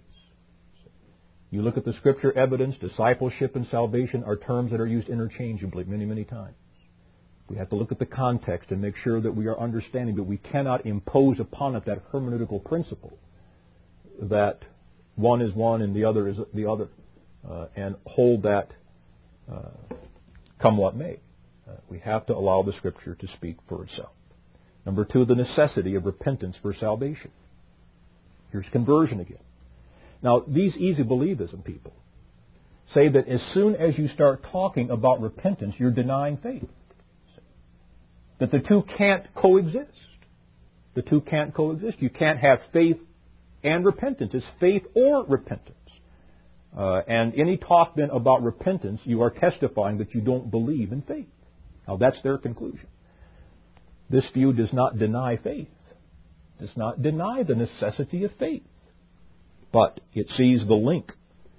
You look at the Scripture evidence, discipleship and salvation are terms that are used interchangeably many, many times. We have to look at the context and make sure that we are understanding that we cannot impose upon it that hermeneutical principle that one is one and the other is the other, uh, and hold that uh, come what may. Uh, we have to allow the Scripture to speak for itself. Number two, the necessity of repentance for salvation. Here's conversion again. Now, these easy believism people say that as soon as you start talking about repentance, you're denying faith. That the two can't coexist. The two can't coexist. You can't have faith and repentance. It's faith or repentance. Uh, and any talk then about repentance, you are testifying that you don't believe in faith. Now, that's their conclusion. This view does not deny faith, does not deny the necessity of faith, but it sees the link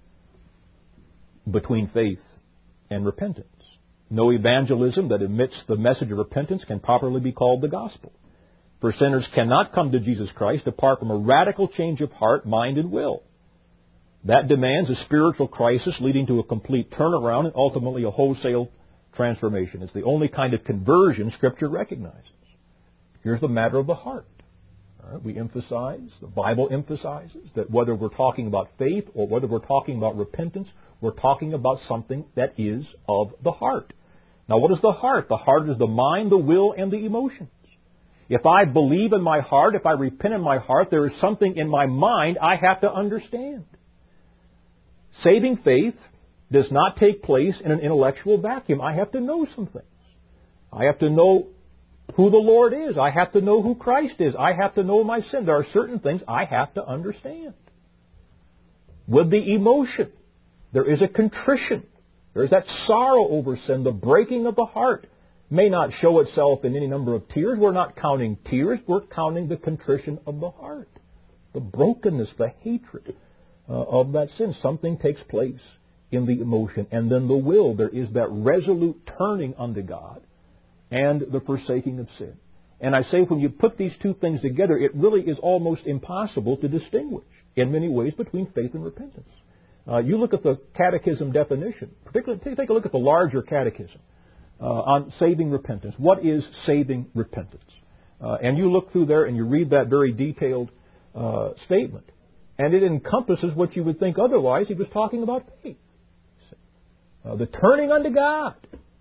between faith and repentance. No evangelism that omits the message of repentance can properly be called the gospel. For sinners cannot come to Jesus Christ apart from a radical change of heart, mind, and will. That demands a spiritual crisis leading to a complete turnaround and ultimately a wholesale transformation. It's the only kind of conversion Scripture recognizes. Here's the matter of the heart. All right, we emphasize, the Bible emphasizes, that whether we're talking about faith or whether we're talking about repentance, we're talking about something that is of the heart. Now, what is the heart? The heart is the mind, the will, and the emotions. If I believe in my heart, if I repent in my heart, there is something in my mind I have to understand. Saving faith does not take place in an intellectual vacuum. I have to know some things. I have to know who the Lord is. I have to know who Christ is. I have to know my sin. There are certain things I have to understand. With the emotion, there is a contrition. There is that sorrow over sin. The breaking of the heart may not show itself in any number of tears. We're not counting tears. We're counting the contrition of the heart. The brokenness, the hatred uh, of that sin. Something takes place in the emotion. And then the will. There is that resolute turning unto God and the forsaking of sin. And I say when you put these two things together, it really is almost impossible to distinguish in many ways between faith and repentance. Uh, you look at the catechism definition, particularly take, take a look at the larger catechism uh, on saving repentance. What is saving repentance? Uh, and you look through there and you read that very detailed uh, statement. And it encompasses what you would think otherwise he was talking about faith. Uh, the turning unto God.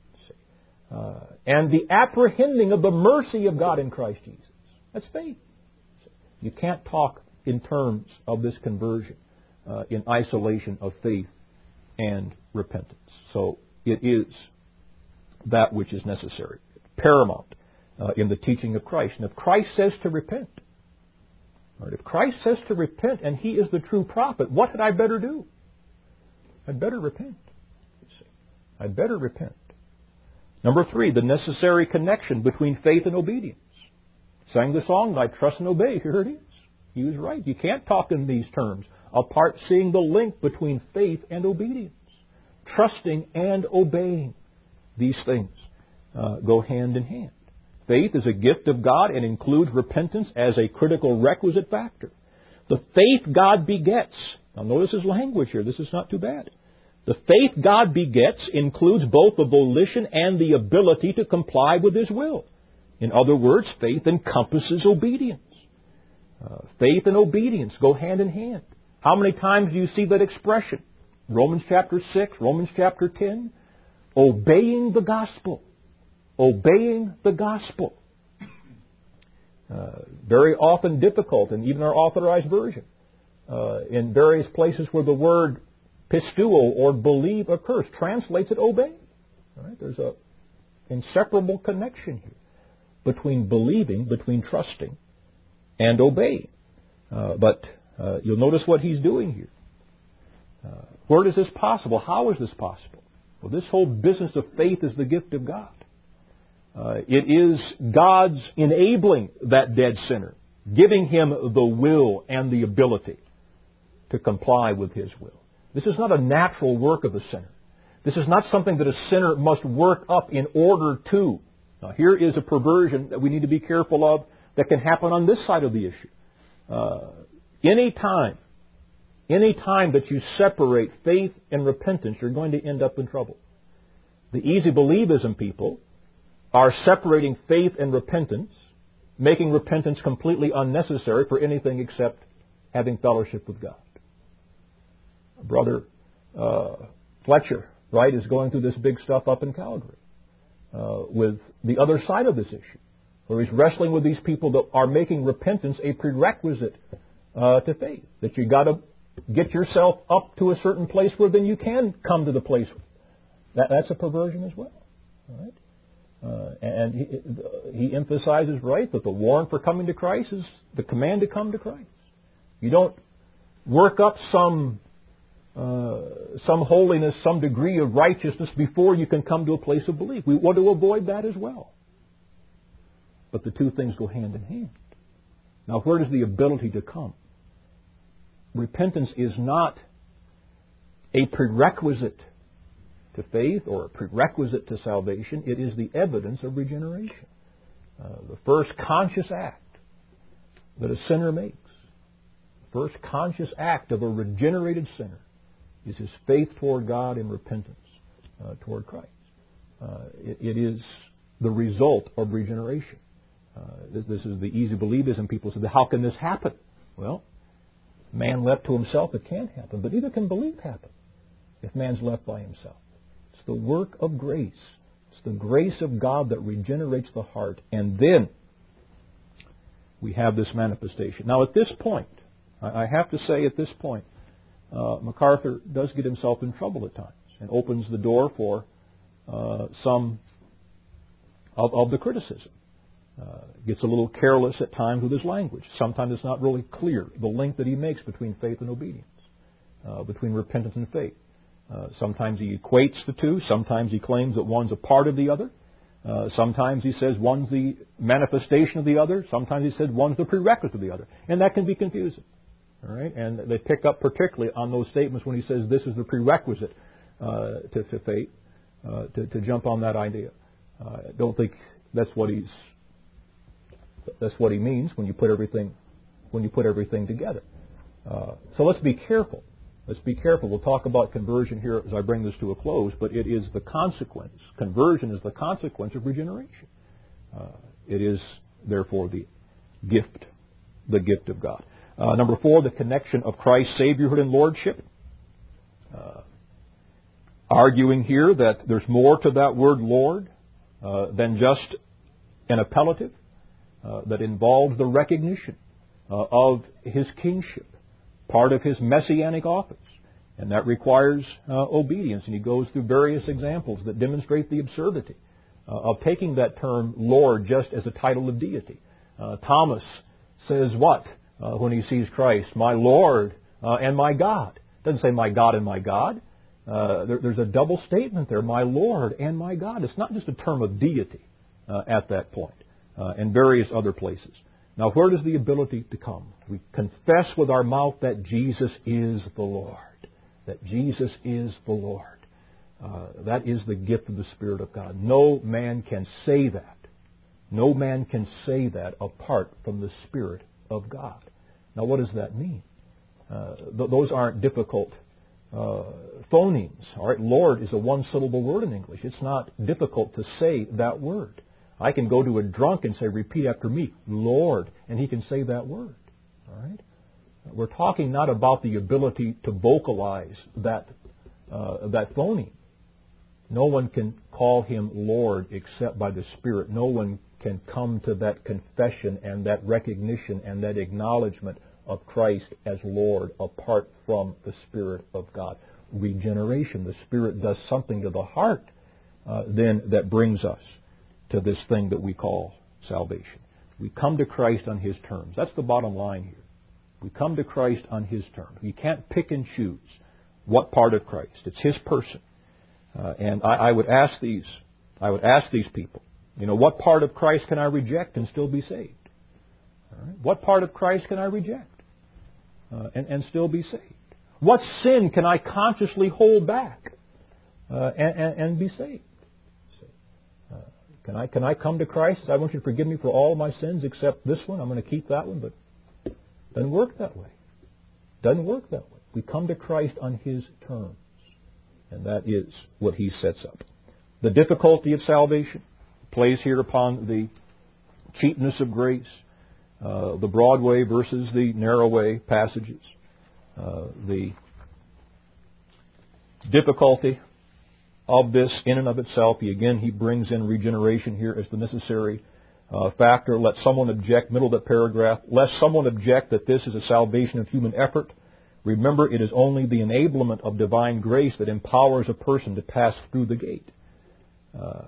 Uh, and the apprehending of the mercy of God in Christ Jesus. That's faith. You can't talk in terms of this conversion uh, in isolation of faith and repentance. So it is that which is necessary, paramount uh, in the teaching of Christ. And if Christ says to repent, right, if Christ says to repent and He is the true prophet, what had I better do? I'd better repent. You see. I'd better repent. Number three, the necessary connection between faith and obedience. Sang the song, I trust and obey. Here it is. He was right. You can't talk in these terms apart seeing the link between faith and obedience. Trusting and obeying. These things uh, go hand in hand. Faith is a gift of God and includes repentance as a critical requisite factor. The faith God begets. Now notice his language here. This is not too bad. The faith God begets includes both the volition and the ability to comply with His will. In other words, faith encompasses obedience. Uh, faith and obedience go hand in hand. How many times do you see that expression? Romans chapter six, Romans chapter ten. Obeying the gospel. Obeying the gospel. Uh, very often difficult, and even our authorized version. Uh, in various places where the word pistuo or believe occurs, translates it obey. All right? There's a inseparable connection here between believing, between trusting, and obeying. Uh, but uh, you'll notice what he's doing here. Uh, where is this possible? How is this possible? Well, this whole business of faith is the gift of God. Uh, it is God's enabling that dead sinner, giving him the will and the ability to comply with His will. This is not a natural work of the sinner. This is not something that a sinner must work up in order to. Now, here is a perversion that we need to be careful of that can happen on this side of the issue. Uh, any time, any time that you separate faith and repentance, you're going to end up in trouble. The easy believism people are separating faith and repentance, making repentance completely unnecessary for anything except having fellowship with God. Brother uh, Fletcher, right, is going through this big stuff up in Calgary uh, with the other side of this issue, where he's wrestling with these people that are making repentance a prerequisite uh, to faith. That you got to get yourself up to a certain place where then you can come to the place. That, that's a perversion as well. All right? Uh, and he, he emphasizes, right, that the warrant for coming to Christ is the command to come to Christ. You don't work up some uh, some holiness, some degree of righteousness before you can come to a place of belief. We want to avoid that as well. But the two things go hand in hand. Now, where does the ability to come? Repentance is not a prerequisite to faith or a prerequisite to salvation. It is the evidence of regeneration. Uh, the first conscious act that a sinner makes, the first conscious act of a regenerated sinner, is his faith toward God and repentance uh, toward Christ. Uh, it, it is the result of regeneration. Uh, this, this is the easy believism. People say, how can this happen? Well, man left to himself, it can't happen. But neither can belief happen if man's left by himself. It's the work of grace. It's the grace of God that regenerates the heart. And then we have this manifestation. Now, at this point, I have to say at this point, uh, MacArthur does get himself in trouble at times and opens the door for uh, some of, of the criticism. Uh, gets a little careless at times with his language. Sometimes it's not really clear the link that he makes between faith and obedience, uh, between repentance and faith. Uh, sometimes he equates the two. Sometimes he claims that one's a part of the other. Uh, sometimes he says one's the manifestation of the other. Sometimes he says one's the prerequisite of the other. And that can be confusing. All right? And they pick up particularly on those statements when he says this is the prerequisite uh, to, to faith, uh, to, to jump on that idea. Uh, I don't think that's what he's that's what he means when you put everything when you put everything together. Uh, so let's be careful. Let's be careful. We'll talk about conversion here as I bring this to a close, but it is the consequence. Conversion is the consequence of regeneration. Uh, it is, therefore, the gift, the gift of God. Uh, number four, the connection of Christ's Saviorhood and Lordship. Uh, arguing here that there's more to that word Lord uh, than just an appellative uh, that involves the recognition uh, of His kingship, part of His messianic office. And that requires uh, obedience. And he goes through various examples that demonstrate the absurdity uh, of taking that term Lord just as a title of deity. Uh, Thomas says what uh, when he sees Christ? My Lord uh, and my God. Doesn't say my God and my God. Uh, there, there's a double statement there, my Lord and my God. It's not just a term of deity uh, at that point, uh, and various other places. Now, where does the ability to come? We confess with our mouth that Jesus is the Lord. That Jesus is the Lord. Uh, that is the gift of the Spirit of God. No man can say that. No man can say that apart from the Spirit of God. Now, what does that mean? Uh, th- those aren't difficult uh, phonemes. All right, Lord is a one-syllable word in English. It's not difficult to say that word. I can go to a drunk and say, repeat after me, Lord, and he can say that word. All right. We're talking not about the ability to vocalize that uh, that phoneme. No one can call Him Lord except by the Spirit. No one can come to that confession and that recognition and that acknowledgement of Christ as Lord apart from the Spirit of God. Regeneration. The Spirit does something to the heart uh, then that brings us to this thing that we call salvation. We come to Christ on His terms. That's the bottom line here. We come to Christ on His terms. You can't pick and choose what part of Christ. It's His person. Uh, and I, I would ask these, I would ask these people, you know, what part of Christ can I reject and still be saved? All right? What part of Christ can I reject uh, and, and still be saved? What sin can I consciously hold back uh, and, and, and be saved? Uh, can I can I come to Christ? I want you to forgive me for all of my sins except this one. I'm going to keep that one, but doesn't work that way. Doesn't work that way. We come to Christ on His terms. And that is what He sets up. The difficulty of salvation plays here upon the cheapness of grace, uh, the broad way versus the narrow way passages, uh, the difficulty of this in and of itself. He, again, he brings in regeneration here as the necessary Uh, factor. Let someone object, middle of the paragraph, lest someone object that this is a salvation of human effort. Remember, it is only the enablement of divine grace that empowers a person to pass through the gate. Uh,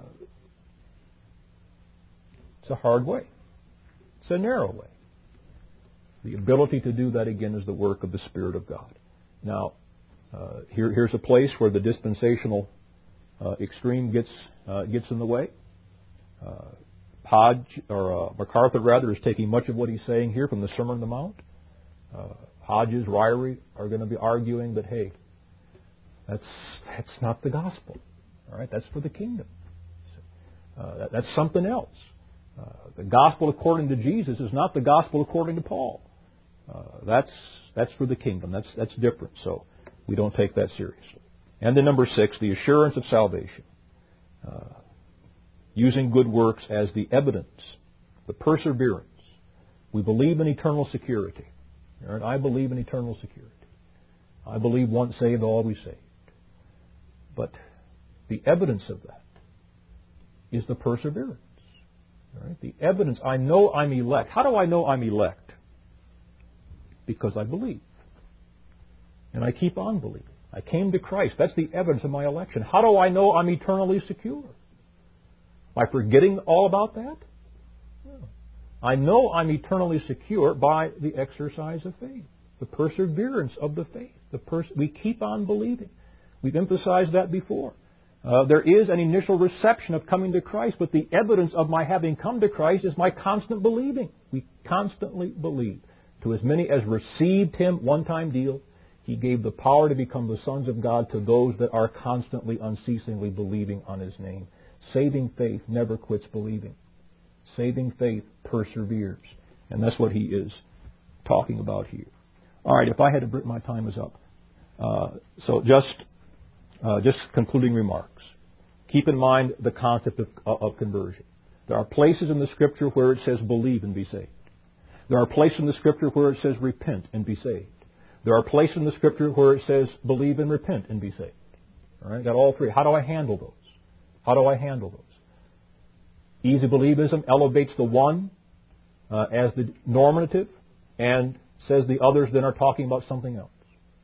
it's a hard way. It's a narrow way. The ability to do that, again, is the work of the Spirit of God. Now, uh, here, here's a place where the dispensational uh, extreme gets uh, gets in the way. Uh, Hodge, or uh, MacArthur rather, is taking much of what he's saying here from the Sermon on the Mount. Uh, Hodges, Ryrie are going to be arguing that, hey, that's that's not the gospel. All right, that's for the kingdom. Uh, that, that's something else. Uh, the gospel according to Jesus is not the gospel according to Paul. Uh, that's that's for the kingdom. That's that's different. So we don't take that seriously. And then number six, the assurance of salvation. Uh, Using good works as the evidence, the perseverance. We believe in eternal security. Right? I believe in eternal security. I believe once saved, always saved. But the evidence of that is the perseverance. Right? The evidence, I know I'm elect. How do I know I'm elect? Because I believe. And I keep on believing. I came to Christ. That's the evidence of my election. How do I know I'm eternally secure? By forgetting all about that? No. I know I'm eternally secure by the exercise of faith, the perseverance of the faith. The pers- we keep on believing. We've emphasized that before. Uh, there is an initial reception of coming to Christ, but the evidence of my having come to Christ is my constant believing. We constantly believe. To as many as received Him, one-time deal, He gave the power to become the sons of God to those that are constantly, unceasingly believing on His name. Saving faith never quits believing. Saving faith perseveres. And that's what he is talking about here. All right, if I had to break, my time is up. Uh, so just uh, just concluding remarks. Keep in mind the concept of, of conversion. There are places in the Scripture where it says believe and be saved. There are places in the Scripture where it says repent and be saved. There are places in the Scripture where it says believe and repent and be saved. All right, got all three. How do I handle those? How do I handle those? Easy believism elevates the one uh, as the normative, and says the others then are talking about something else.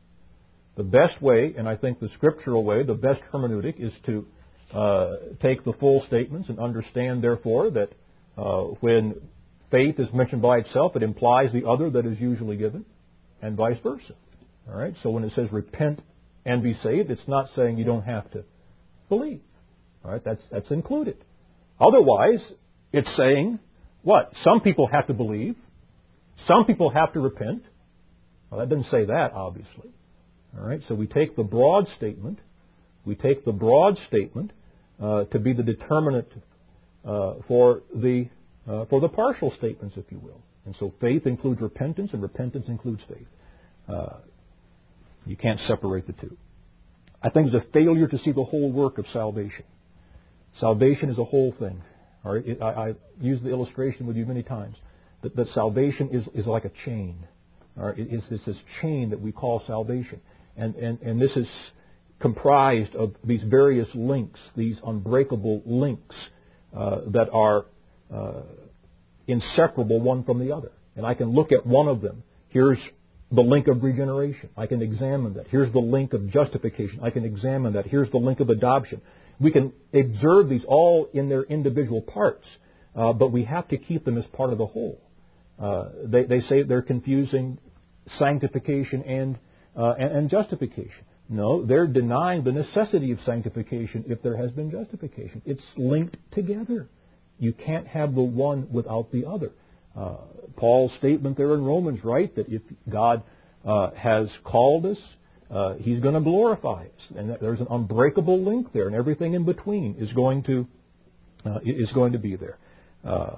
The best way, and I think the scriptural way, the best hermeneutic is to uh, take the full statements and understand, therefore, that uh, when faith is mentioned by itself, it implies the other that is usually given, and vice versa. All right. So when it says repent and be saved, it's not saying you don't have to believe. All right. That's that's included. Otherwise, it's saying what? Some people have to believe. Some people have to repent. Well, that doesn't say that, obviously. All right. So we take the broad statement. We take the broad statement uh, to be the determinant uh, for the uh, for the partial statements, if you will. And so faith includes repentance, and repentance includes faith. Uh, you can't separate the two. I think it's a failure to see the whole work of salvation. Salvation is a whole thing. All right? It, I, I've used the illustration with you many times that, that salvation is, is like a chain. All right? It, it's, it's this chain that we call salvation. And, and, and this is comprised of these various links, these unbreakable links uh, that are uh, inseparable one from the other. And I can look at one of them. Here's the link of regeneration. I can examine that. Here's the link of justification. I can examine that. Here's the link of adoption. We can observe these all in their individual parts, uh, but we have to keep them as part of the whole. Uh, they, they say they're confusing sanctification and, uh, and, and justification. No, they're denying the necessity of sanctification if there has been justification. It's linked together. You can't have the one without the other. Uh, Paul's statement there in Romans, right, that if God uh, has called us, uh, He's going to glorify us, and that there's an unbreakable link there, and everything in between is going to uh, is going to be there. Uh,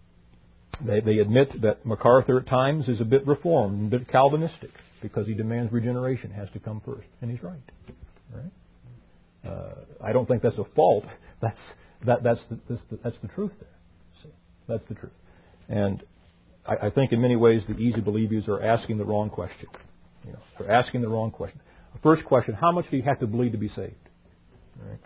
they, they admit that MacArthur at times is a bit reformed, a bit Calvinistic, because he demands regeneration has to come first, and he's right. Right? Uh, I don't think that's a fault. That's that that's the, that's the, that's the truth there. See? That's the truth. And I, I think in many ways the easy believers are asking the wrong question. You know, they're asking the wrong question. First question, how much do you have to believe to be saved? All right.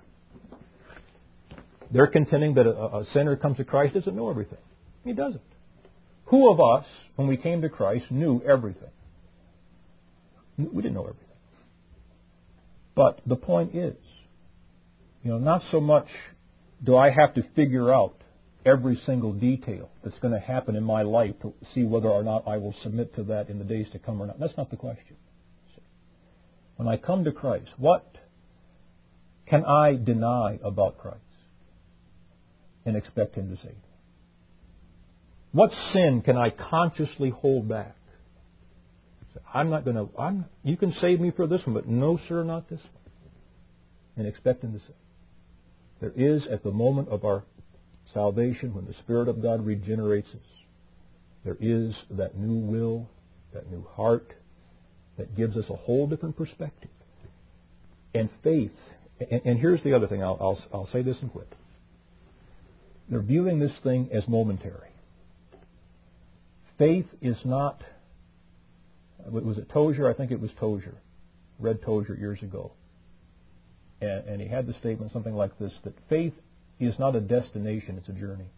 They're contending that a, a sinner who comes to Christ doesn't know everything. He doesn't. Who of us, when we came to Christ, knew everything? We didn't know everything. But the point is, you know, not so much do I have to figure out every single detail that's going to happen in my life to see whether or not I will submit to that in the days to come or not. That's not the question. When I come to Christ, what can I deny about Christ and expect Him to save me? What sin can I consciously hold back? I'm not going to, I'm, you can save me for this one, but no, sir, not this one. And expect Him to save. There is, at the moment of our salvation, when the Spirit of God regenerates us, there is that new will, that new heart, that gives us a whole different perspective. And faith, and, and here's the other thing, I'll, I'll, I'll say this and quit. They're viewing this thing as momentary. Faith is not, was it Tozer? I think it was Tozer. Read Tozer years ago. And, and he had the statement something like this, that faith is not a destination, it's a journey.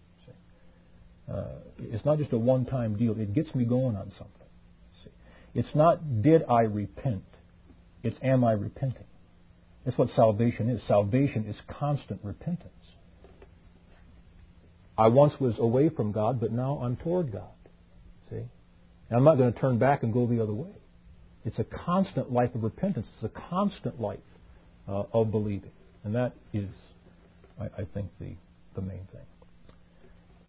See? Uh, it's not just a one-time deal. It gets me going on something. See? It's not, did I repent? It's, am I repenting? That's what salvation is. Salvation is constant repentance. I once was away from God, but now I'm toward God. See? And I'm not going to turn back and go the other way. It's a constant life of repentance. It's a constant life uh, of believing. And that is, I, I think, the, the main thing.